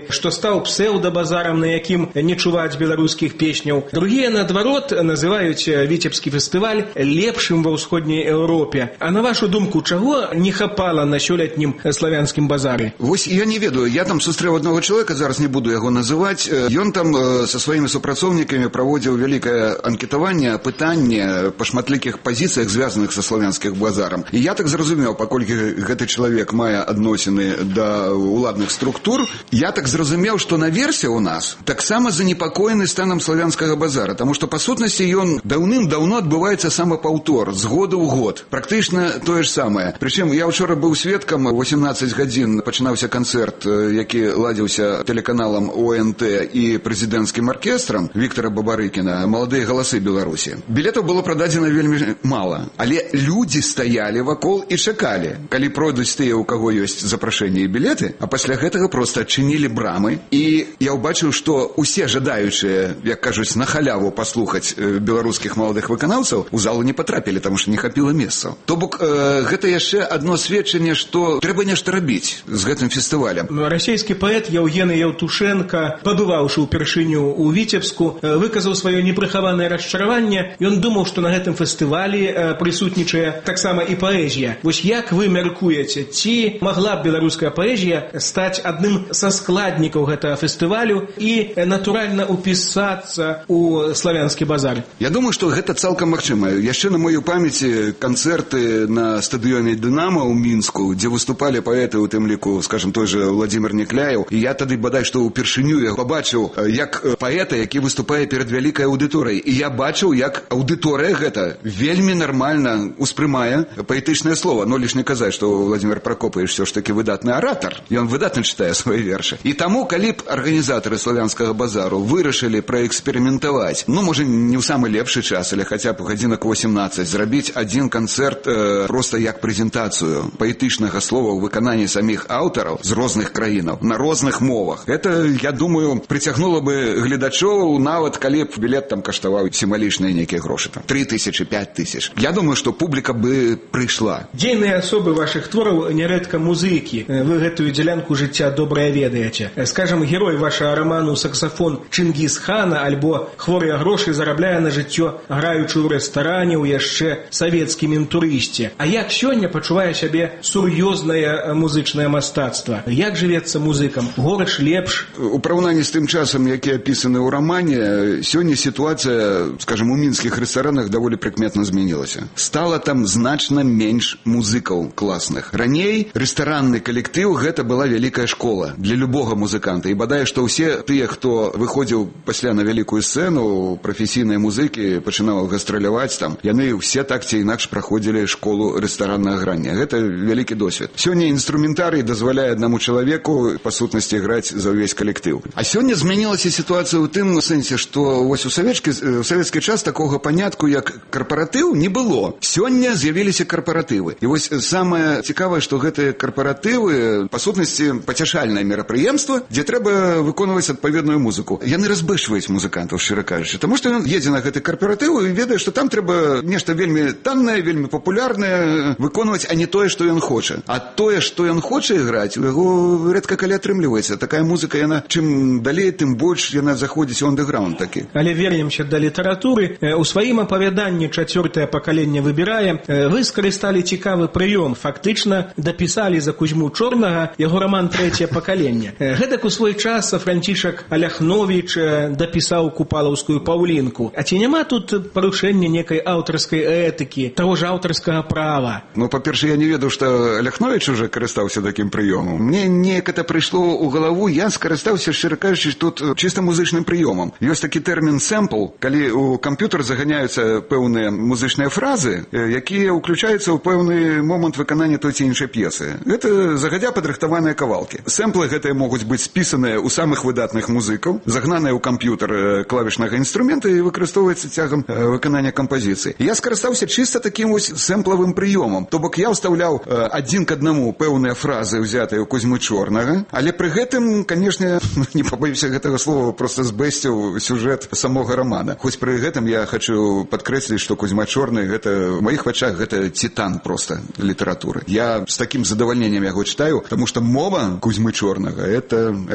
назваў псеўдабазарам, на якім не чуваць беларускіх песняў. Другія, наадварот, называюць Віцебскі фестываль лепшым ва ўсходняй Еўропе. А на вашу думку, чаго не хапала на сёлетнім славянскім базары? Вось я не ведаю, я там сустрэў аднаго чалавека, зараз не буду яго называць. Ён там са сваімі супрацоўнікамі праводзіў вялікае анкетаванне, пытанне па шматлікіх пазіцыях, звязаных са славянскім базарам. І я так зразумеў, паколькі гэты чалавек мае адносіны да ўладных структур, я так зразумеў, што наверсе ў нас таксама занепакоены станам славянскага базара, таму што па сутнасці ён даўным-даўно адбываецца самапаўтор, з года ў год. Практычна тое ж самае. Прычым я ўчора быў сведкам, восемнаццаць гадзін пачынаўся канцэрт, які ладзіўся тэлеканалам О Н Т і прэзідэнцкім аркестрам Віктара Бабарыкіна «Маладыя галасы Беларусі». Білетаў было прададзена вельмі мала, але людзі стаялі вакол і чакалі, калі пройдуць тыя, у каго ёсць запрашэнне і білеты, а пасля гэтага проста адчынілі брамы, і я ўбачыў, што усе жадаючыя, як кажуць, на халяву паслухаць беларускіх маладых выканаўцаў у залу не патрапілі, таму што не хапіла месцаў. То бок, э, гэта яшчэ адно сведчанне, што трэба нешта рабіць з гэтым фестывалем. Расійскі паэт Яўгены Яўтушенка, пабываўшы ўпершыню ў Віцебску, выказаў сваё непрыхаванае расчараванне. Ён думаў, што на гэтым фестывалі прысутнічае таксама і паэзія. Вось як вы мяркуеце, ці магла б беларуская паэзія стаць адным са складнікаў гэтага фестывалю і натуральна упісацца ў славянскі базар? Я думаю, што гэта цалкам магчыма. Яшчэ на маю памяці канцэрты на стадыёне «Дынамо» ў Мінску, дзе выступалі паэты, у тым ліку, скажем, той же Владзімір Някляеў. І я тады бадай што ўпершыню я пабачыў як паэта, які выступае перад вялікай аўдыторыяй. І я бачыў, як аўдыторыя гэта вельмі нармальна успрымае паэтычнае слова. Но лишь не казаць, што Владзімір Пракопавіч ўсё ж такі выдатны аратар. Ён выдатна чытае свае вершы. І таму, калі б арганізатары славянскага базару вырашылі праэксперыментаваць, ну, можа, не ў самы лепшы час, але хаця б гадзінак восемнаццаць, зрабіць адзін канцэрт э, проста як прэзентацыю паэтычнага слова ў выкананні саміх аўтараў з розных краінаў, на розных мовах. Это, я думаю, прыцягнула бы гледачоў, нават калі б білет там каштаваў сімвалічныя нейкія грошы, там, тры тысячы, пяць тысяч. Я думаю, што публіка бы прыйшла. Дзейныя асобы вашых твораў нярэдка музыкі. Вы гэтую дзялянку жыцця добра ведаеце. Скажам, герой вашага раману «Саксафон» Чынгіз-хана альбо «Хворыя грошы» зарабляе на жыццё, граючы ў рэстаране ў яшчэ савецкім інтурысце. А як сёння пачувае сябе сур'ёзнае музычнае мастацтва? Як жывецца музыкам? Горш, лепш? У параўнанні з тым часам, які апісаны ў рамане, сёння сітуацыя, скажем, у мінскіх рэстаранах даволі прыкметна змянілася. Стала там значна менш музыкаў класных. Раней рэстаранны калектыў гэта была вялікая школа для любога музыканта. І бадай, што ўсе тыя, хто выходзіў пасля на вялікую сцэну, прафесійныя музыкі, пачынаў гастраляваць там, яны ўсе так ці інакш праходзілі школу рэстараннага грання. Гэта вялікі досвед. Сёння інструментарый дазваляе аднаму чалавеку па сутнасці граць за ўвесь калектыў. А сёння змянілася сітуацыя ў тым сэнсе, што вось у савецкі, у савецкі час такога панятку, як карпаратыў, не было. Сёння з'явіліся карпаратывы. І вось самае цікавае, што гэтыя карпаратывы, па сутнасці, пацяшальнае мерапрыемства, дзе трэба выконваць адпаведную музыку. Яны разбэшваюць музыкантаў, шчыра кажучы. Таму што ён едзе на гэты карпаратыў і ведае, што там трэба нешта вельмі таннае, вельмі папулярнае выконваць, а не тое, што ён хоча. А тое, што ён хоча іграць, у яго рэдка калі атрымліваецца. Такая музыка, яна чым далей, тым больш яна заходзіць у андэграунд такі. Але вернемся да літаратуры. У сваім апавяданні «Чацвёртае пакаленне выбірае» вы скарысталі цікавы прыём. Фактычна дапісалі за Кузьму Чорнага яго раман «Трэцяе пакаленне». Гэтак у свой час Францішак Аляхновіч дапісаў купалаўскую «Паўлінку». А ці няма тут парушэння некай аўтарскай этыкі, таго ж аўтарскага права? Ну, па-перше, я не ведаў, што Аляхновіч уже карыстаўся такім прыёмам. Мне неяк это прыйшло ў галаву, я скарыстаўся, шчыра кажучы, тут чыста музычным прыёмам. Ёсць такі тэрмін «сэмпл», калі ў камп'ютар заганяюцца пэўныя музычныя фразы, якія ўключаюцца ў пэўны момант выканання той ці іншай п'есы. Гэта загадзя падрыхтаваныя кавалкі. Сэмплы гэтыя могуць быць спісаныя ў самых выдатных музыкаў, загнаныя ў камп'ютар клавішнага інструмента і выкарыстоўваецца цягам выканання кампазіцыі. Я скарыстаўся чыста такім вось сэмплавым прыёмам. То бок я ўстаўляў адзін к аднаму пэўныя фразы, ўзятыя ў Кузьмы Чорнага, але пры гэтым, канешне, не пабоюся гэтага слова, проста збэсціў сюжэт самога рамана. Хоць пры гэтым я хачу падкрэсліць, што Кузьма Чорны гэта, у маіх вачах, гэта цітан проста літаратуры. Я з такім задавальненнем яго чытаю, таму што мова Кузьмы Чорнага это, это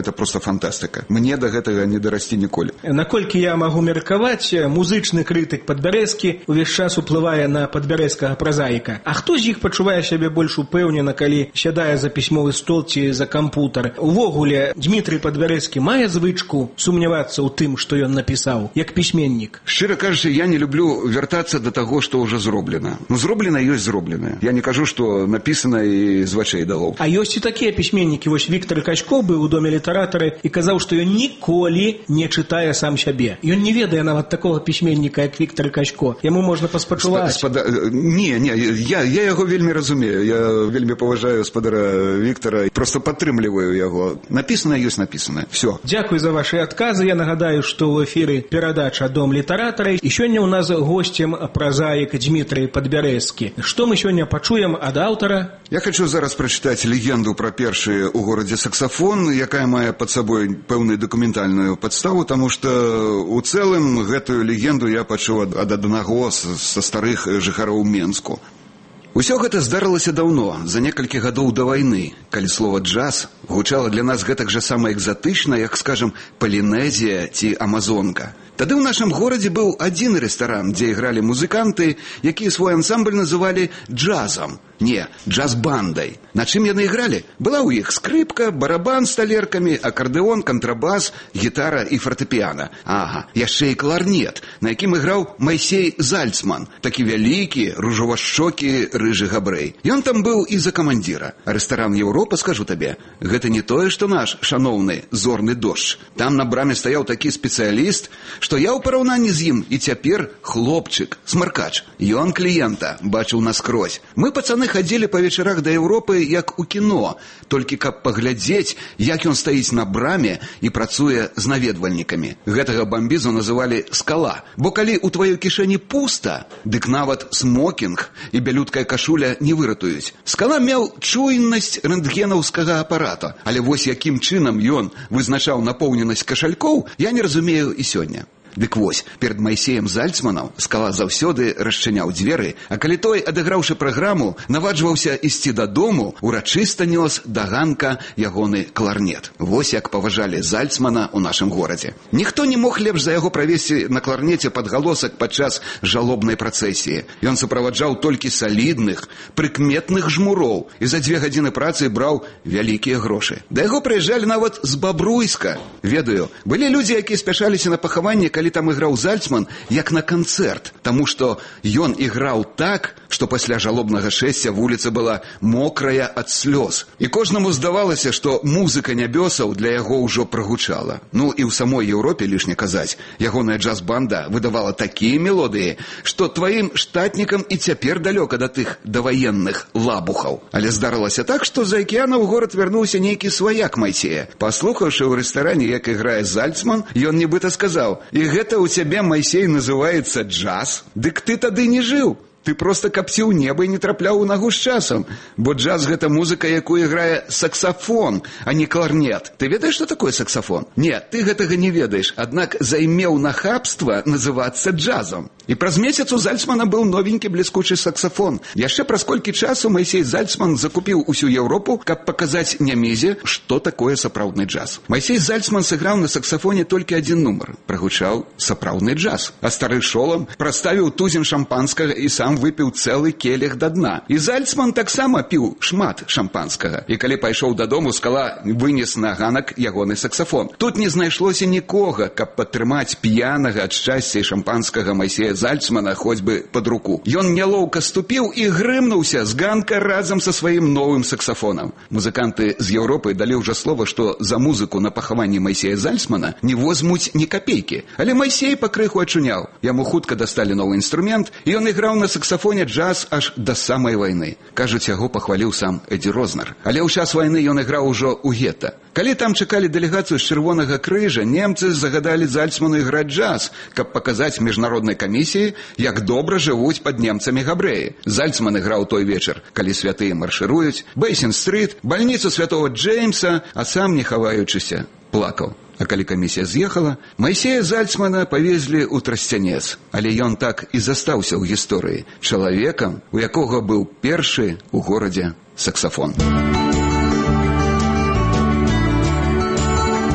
гэта просто фантастыка. Мне да гэтага не дарасці ніколі. Наколькі я магу меркаваць, музычны крытык Падбярэзкі увесь час уплывае на падбярэзскага празаіка. А хто з іх пачувае сябе больш упэўнена, калі сядае за пісьмовы стол ці за кампутар? Увогуле, Дмітрый Падбярэзкі мае звычку сумнявацца ў тым, што ён напісаў, як пісьменнік? Шчыра кажучы, я не люблю вяртацца да таго, што ўжо зроблена. Ну, зроблена ёсць зроблена. Я не кажу, што напісана і з вачэй далоў. А ёсць і такія пісьменнікі. Вось Віктор Качко быў у доме літаратары і казаў, што ён ніколі не чытае сам сябе. Ён не ведае нават такога пісьменніка, як Віктор Качко. Яму можна паспачуваць. Спада... Не, не, я, я яго вельмі разумею. Я вельмі паважаю спадара Віктора. Просто падтрымліваю яго. Напісана ёсць напісана. Все. Дзякуй за ваши адказы. Я нагадаю, што ў эфіры перадача «Дом літаратара». І сёння ў нас госцем празаік Дмітрый Падбярэзкі. Што мы сёння пачуем ад аўтара? Я хочу зараз прачытаць легенду пра першы ў горадзе саксафон, якая мае пад сабой пэўную дакументальную падставу, таму што у цэлым гэтую легенду я пачуў ад аднаго са старых жыхароў Менску. Усё гэта здарылася даўно, за некалькі гадоў да вайны, калі слова «джаз» гучала для нас гэтак жа сама экзатычна, як, скажам, Палінезія ці Амазонка. Тады ў нашым горадзе быў адзін рэстаран, дзе ігралі музыканты, якія свой ансамбль называлі джазам. Не, джаз-бандай. На чым яны ігралі? Была ў іх скрыпка, барабан з талеркамі, акардэон, кантрабас, гітара і фартэпіяна. Ага, яшчэ і кларнет, на якім іграў Майсей Зальцман, такі вялікі, ружавашчокі рыжы габрэй. Ён там быў і за камандзіра. А рэстаран Еўропа, скажу табе, гэта не тое, што наш шаноўны зорны дождж. Там на браме стаяў такі спецыяліст, што я ў параўнанні з ім і цяпер хлопчык, смаркач. Ён кліента бачыў наскрозь. Мы, пацаны, хадзілі па вечарах да Еўропы як у кіно, толькі каб паглядзець, як ён стаіць на браме і працуе з наведвальнікамі. Гэтага бамбізу называлі «скала». Бо калі ў тваёй кішэні пуста, дык нават смокінг і бялюткая кашуля не выратуюць. «Скала» меў чуйнасць рэнтгенаўскага апарата, але вось якім чынам ён вызначаў напоўненасць кашалькоў, я не разумею і сёння. Дык вось, перад Майсеем Зальцманам «Скала» заўсёды расчыняў дзверы, а калі той, адыграўшы праграму, наваджваўся ісці дадому, урачыста нёс да ганка ягоны кларнет. Вось як паважалі Зальцмана ў нашым горадзе. Ніхто не мог лепш за яго правесці на кларнеце падгалосак падчас жалобнай працэсіі. Ён суправаджаў толькі салідных, прыкметных жмуроў і за дзве гадзіны працы браў вялікія грошы. Да яго прыязджалі нават з Бабруйска. Ведаю, былі людзі, якія спяшаліся на пахаванне, калі там іграў Зальцман, як на канцэрт, таму што ён іграў так, што пасля жалобнага шэсця вуліца была мокрая ад слёз. І кожнаму здавалася, што музыка нябёсаў для яго ўжо прагучала. Ну і ў самой Еўропе, лішне казаць, ягоная джаз-банда выдавала такія мелодыі, што тваім штатнікам і цяпер далёка да тых даваенных лабухаў. Але здарылася так, што з акіяна ў горад вярнуўся нейкі сваяк Майсея. Паслухаўшы ў рэстаране, як іграе Зальцман, ён нібыта сказаў: «І гэта ў цябе, Майсей, называецца джаз? Дык ты тады не жыў. Ты проста капціў неба і не трапляў у нагу з часам. Бо джаз – гэта музыка, якую іграе саксафон, а не кларнет. Ты ведаеш, што такое саксафон? Не, ты гэтага не ведаеш, аднак займеў нахабства называцца джазом». І праз месяц у Зальцмана быў новенькі бліскучы саксафон. Яшчэ праз колькі часу Майсей Зальцман закупіў усю Еўропу, каб паказаць нямезе, што такое сапраўдны джаз. Майсей Зальцман сыграў на саксафоне толькі адзін нумар. Прагучаў сапраўдны джаз. А стары шолам праставіў тузін шампанскага і сам выпіў цэлы келіх да дна. І Зальцман таксама піў шмат шампанскага. І калі пайшоў дадому, Скала вынес на ганак ягоны саксафон. Тут не знайшлося нікога, каб падтрымаць п'янага ад шчасця і шампанскага Майсея Зальцмана хоць бы пад руку. Ён нялоўка ступіў і грымнуўся з ганка разам са сваім новым саксафонам. Музыканты з Еўропы далі ўжо слова, што за музыку на пахаванні Майсея Зальцмана не возьмуць ні капейкі. Але Майсей пакрыху ачуняў. Яму хутка дасталі новы інструмент, і ён іграў на саксафоне джаз аж да самай вайны. Кажуць, яго пахваліў сам Эдді Рознер. Але ў час вайны ён іграў ужо ў гета. Калі там чакалі дэлегацыю з Чырвонага крыжа, немцы загадалі Зальцману іграць джаз, каб паказаць міжнароднай камісіі, як добра жывуць пад немцамі габрэі. Зальцман іграў той вечар, калі святыя маршыруюць, Бэйсін-стрыт, бальніцу святого Джеймса, а сам, не хаваючыся, плакаў. А калі камісія з'ехала, Майсея Зальцмана павезлі ў Трасцянец. Але ён так і застаўся ў гісторыі чалавекам, у якога быў першы ў горадзе саксафон.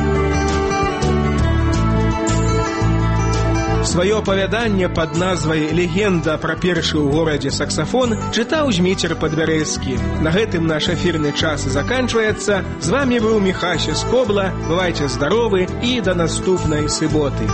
Свое апавяданне под назвай «Легенда пра першы ў горадзе саксафон» чытаў Зміцер Падбярэзскі. На гэтым наш эфірны час заканчваецца. З вами быў Міхася Скобла. Бывайце здаровы і да наступнай суботы.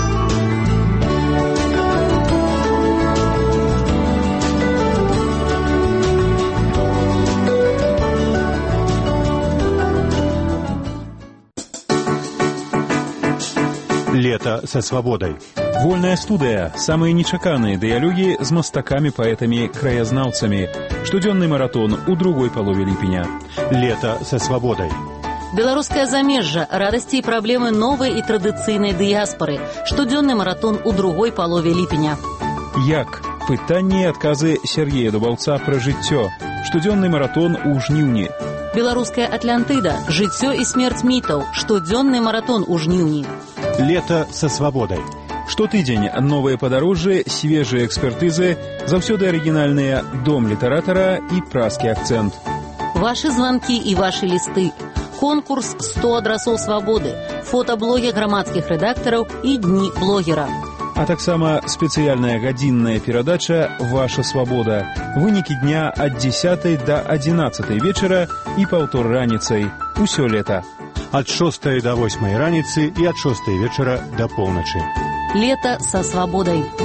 Лето со свободой. Вольная студыя. Самые нечаканные диалоги с мастаками, поэтами, краязнаўцамі. Штодзённый маратон у другой полове ліпеня. Лето со свободой. Белорусское замежжа. Радости и проблемы новой и традыцыйнай дыяспоры. Штодзённый маратон у другой полове ліпеня. Як? Пытанні і адказы Сергея Дубаўца пра жыццё. Штодзённый маратон у жніўні. Белорусская Атлантыда. Жыццё и смерть митов. Штодзённый маратон у жніўні. Лето со свободой. Штотыдзень новые падарожжы, свежие экспертызы, заўсёды арыгінальныя дом літаратара і празкі акцэнт. Ваши звонки и ваши листы. Конкурс сто адрасоў свободы. Фотоблоги грамадскіх рэдактараў і дні блогера. А таксама спецыяльная гадзінная перадача «Ваша свобода». Вынікі дня ад дзесятай да адзінаццатай вечара і паўтор раніцай. Усё лета. Ад шостай да восьмай раніцы і ад шостай вечара да поўначы. Лето со свободой.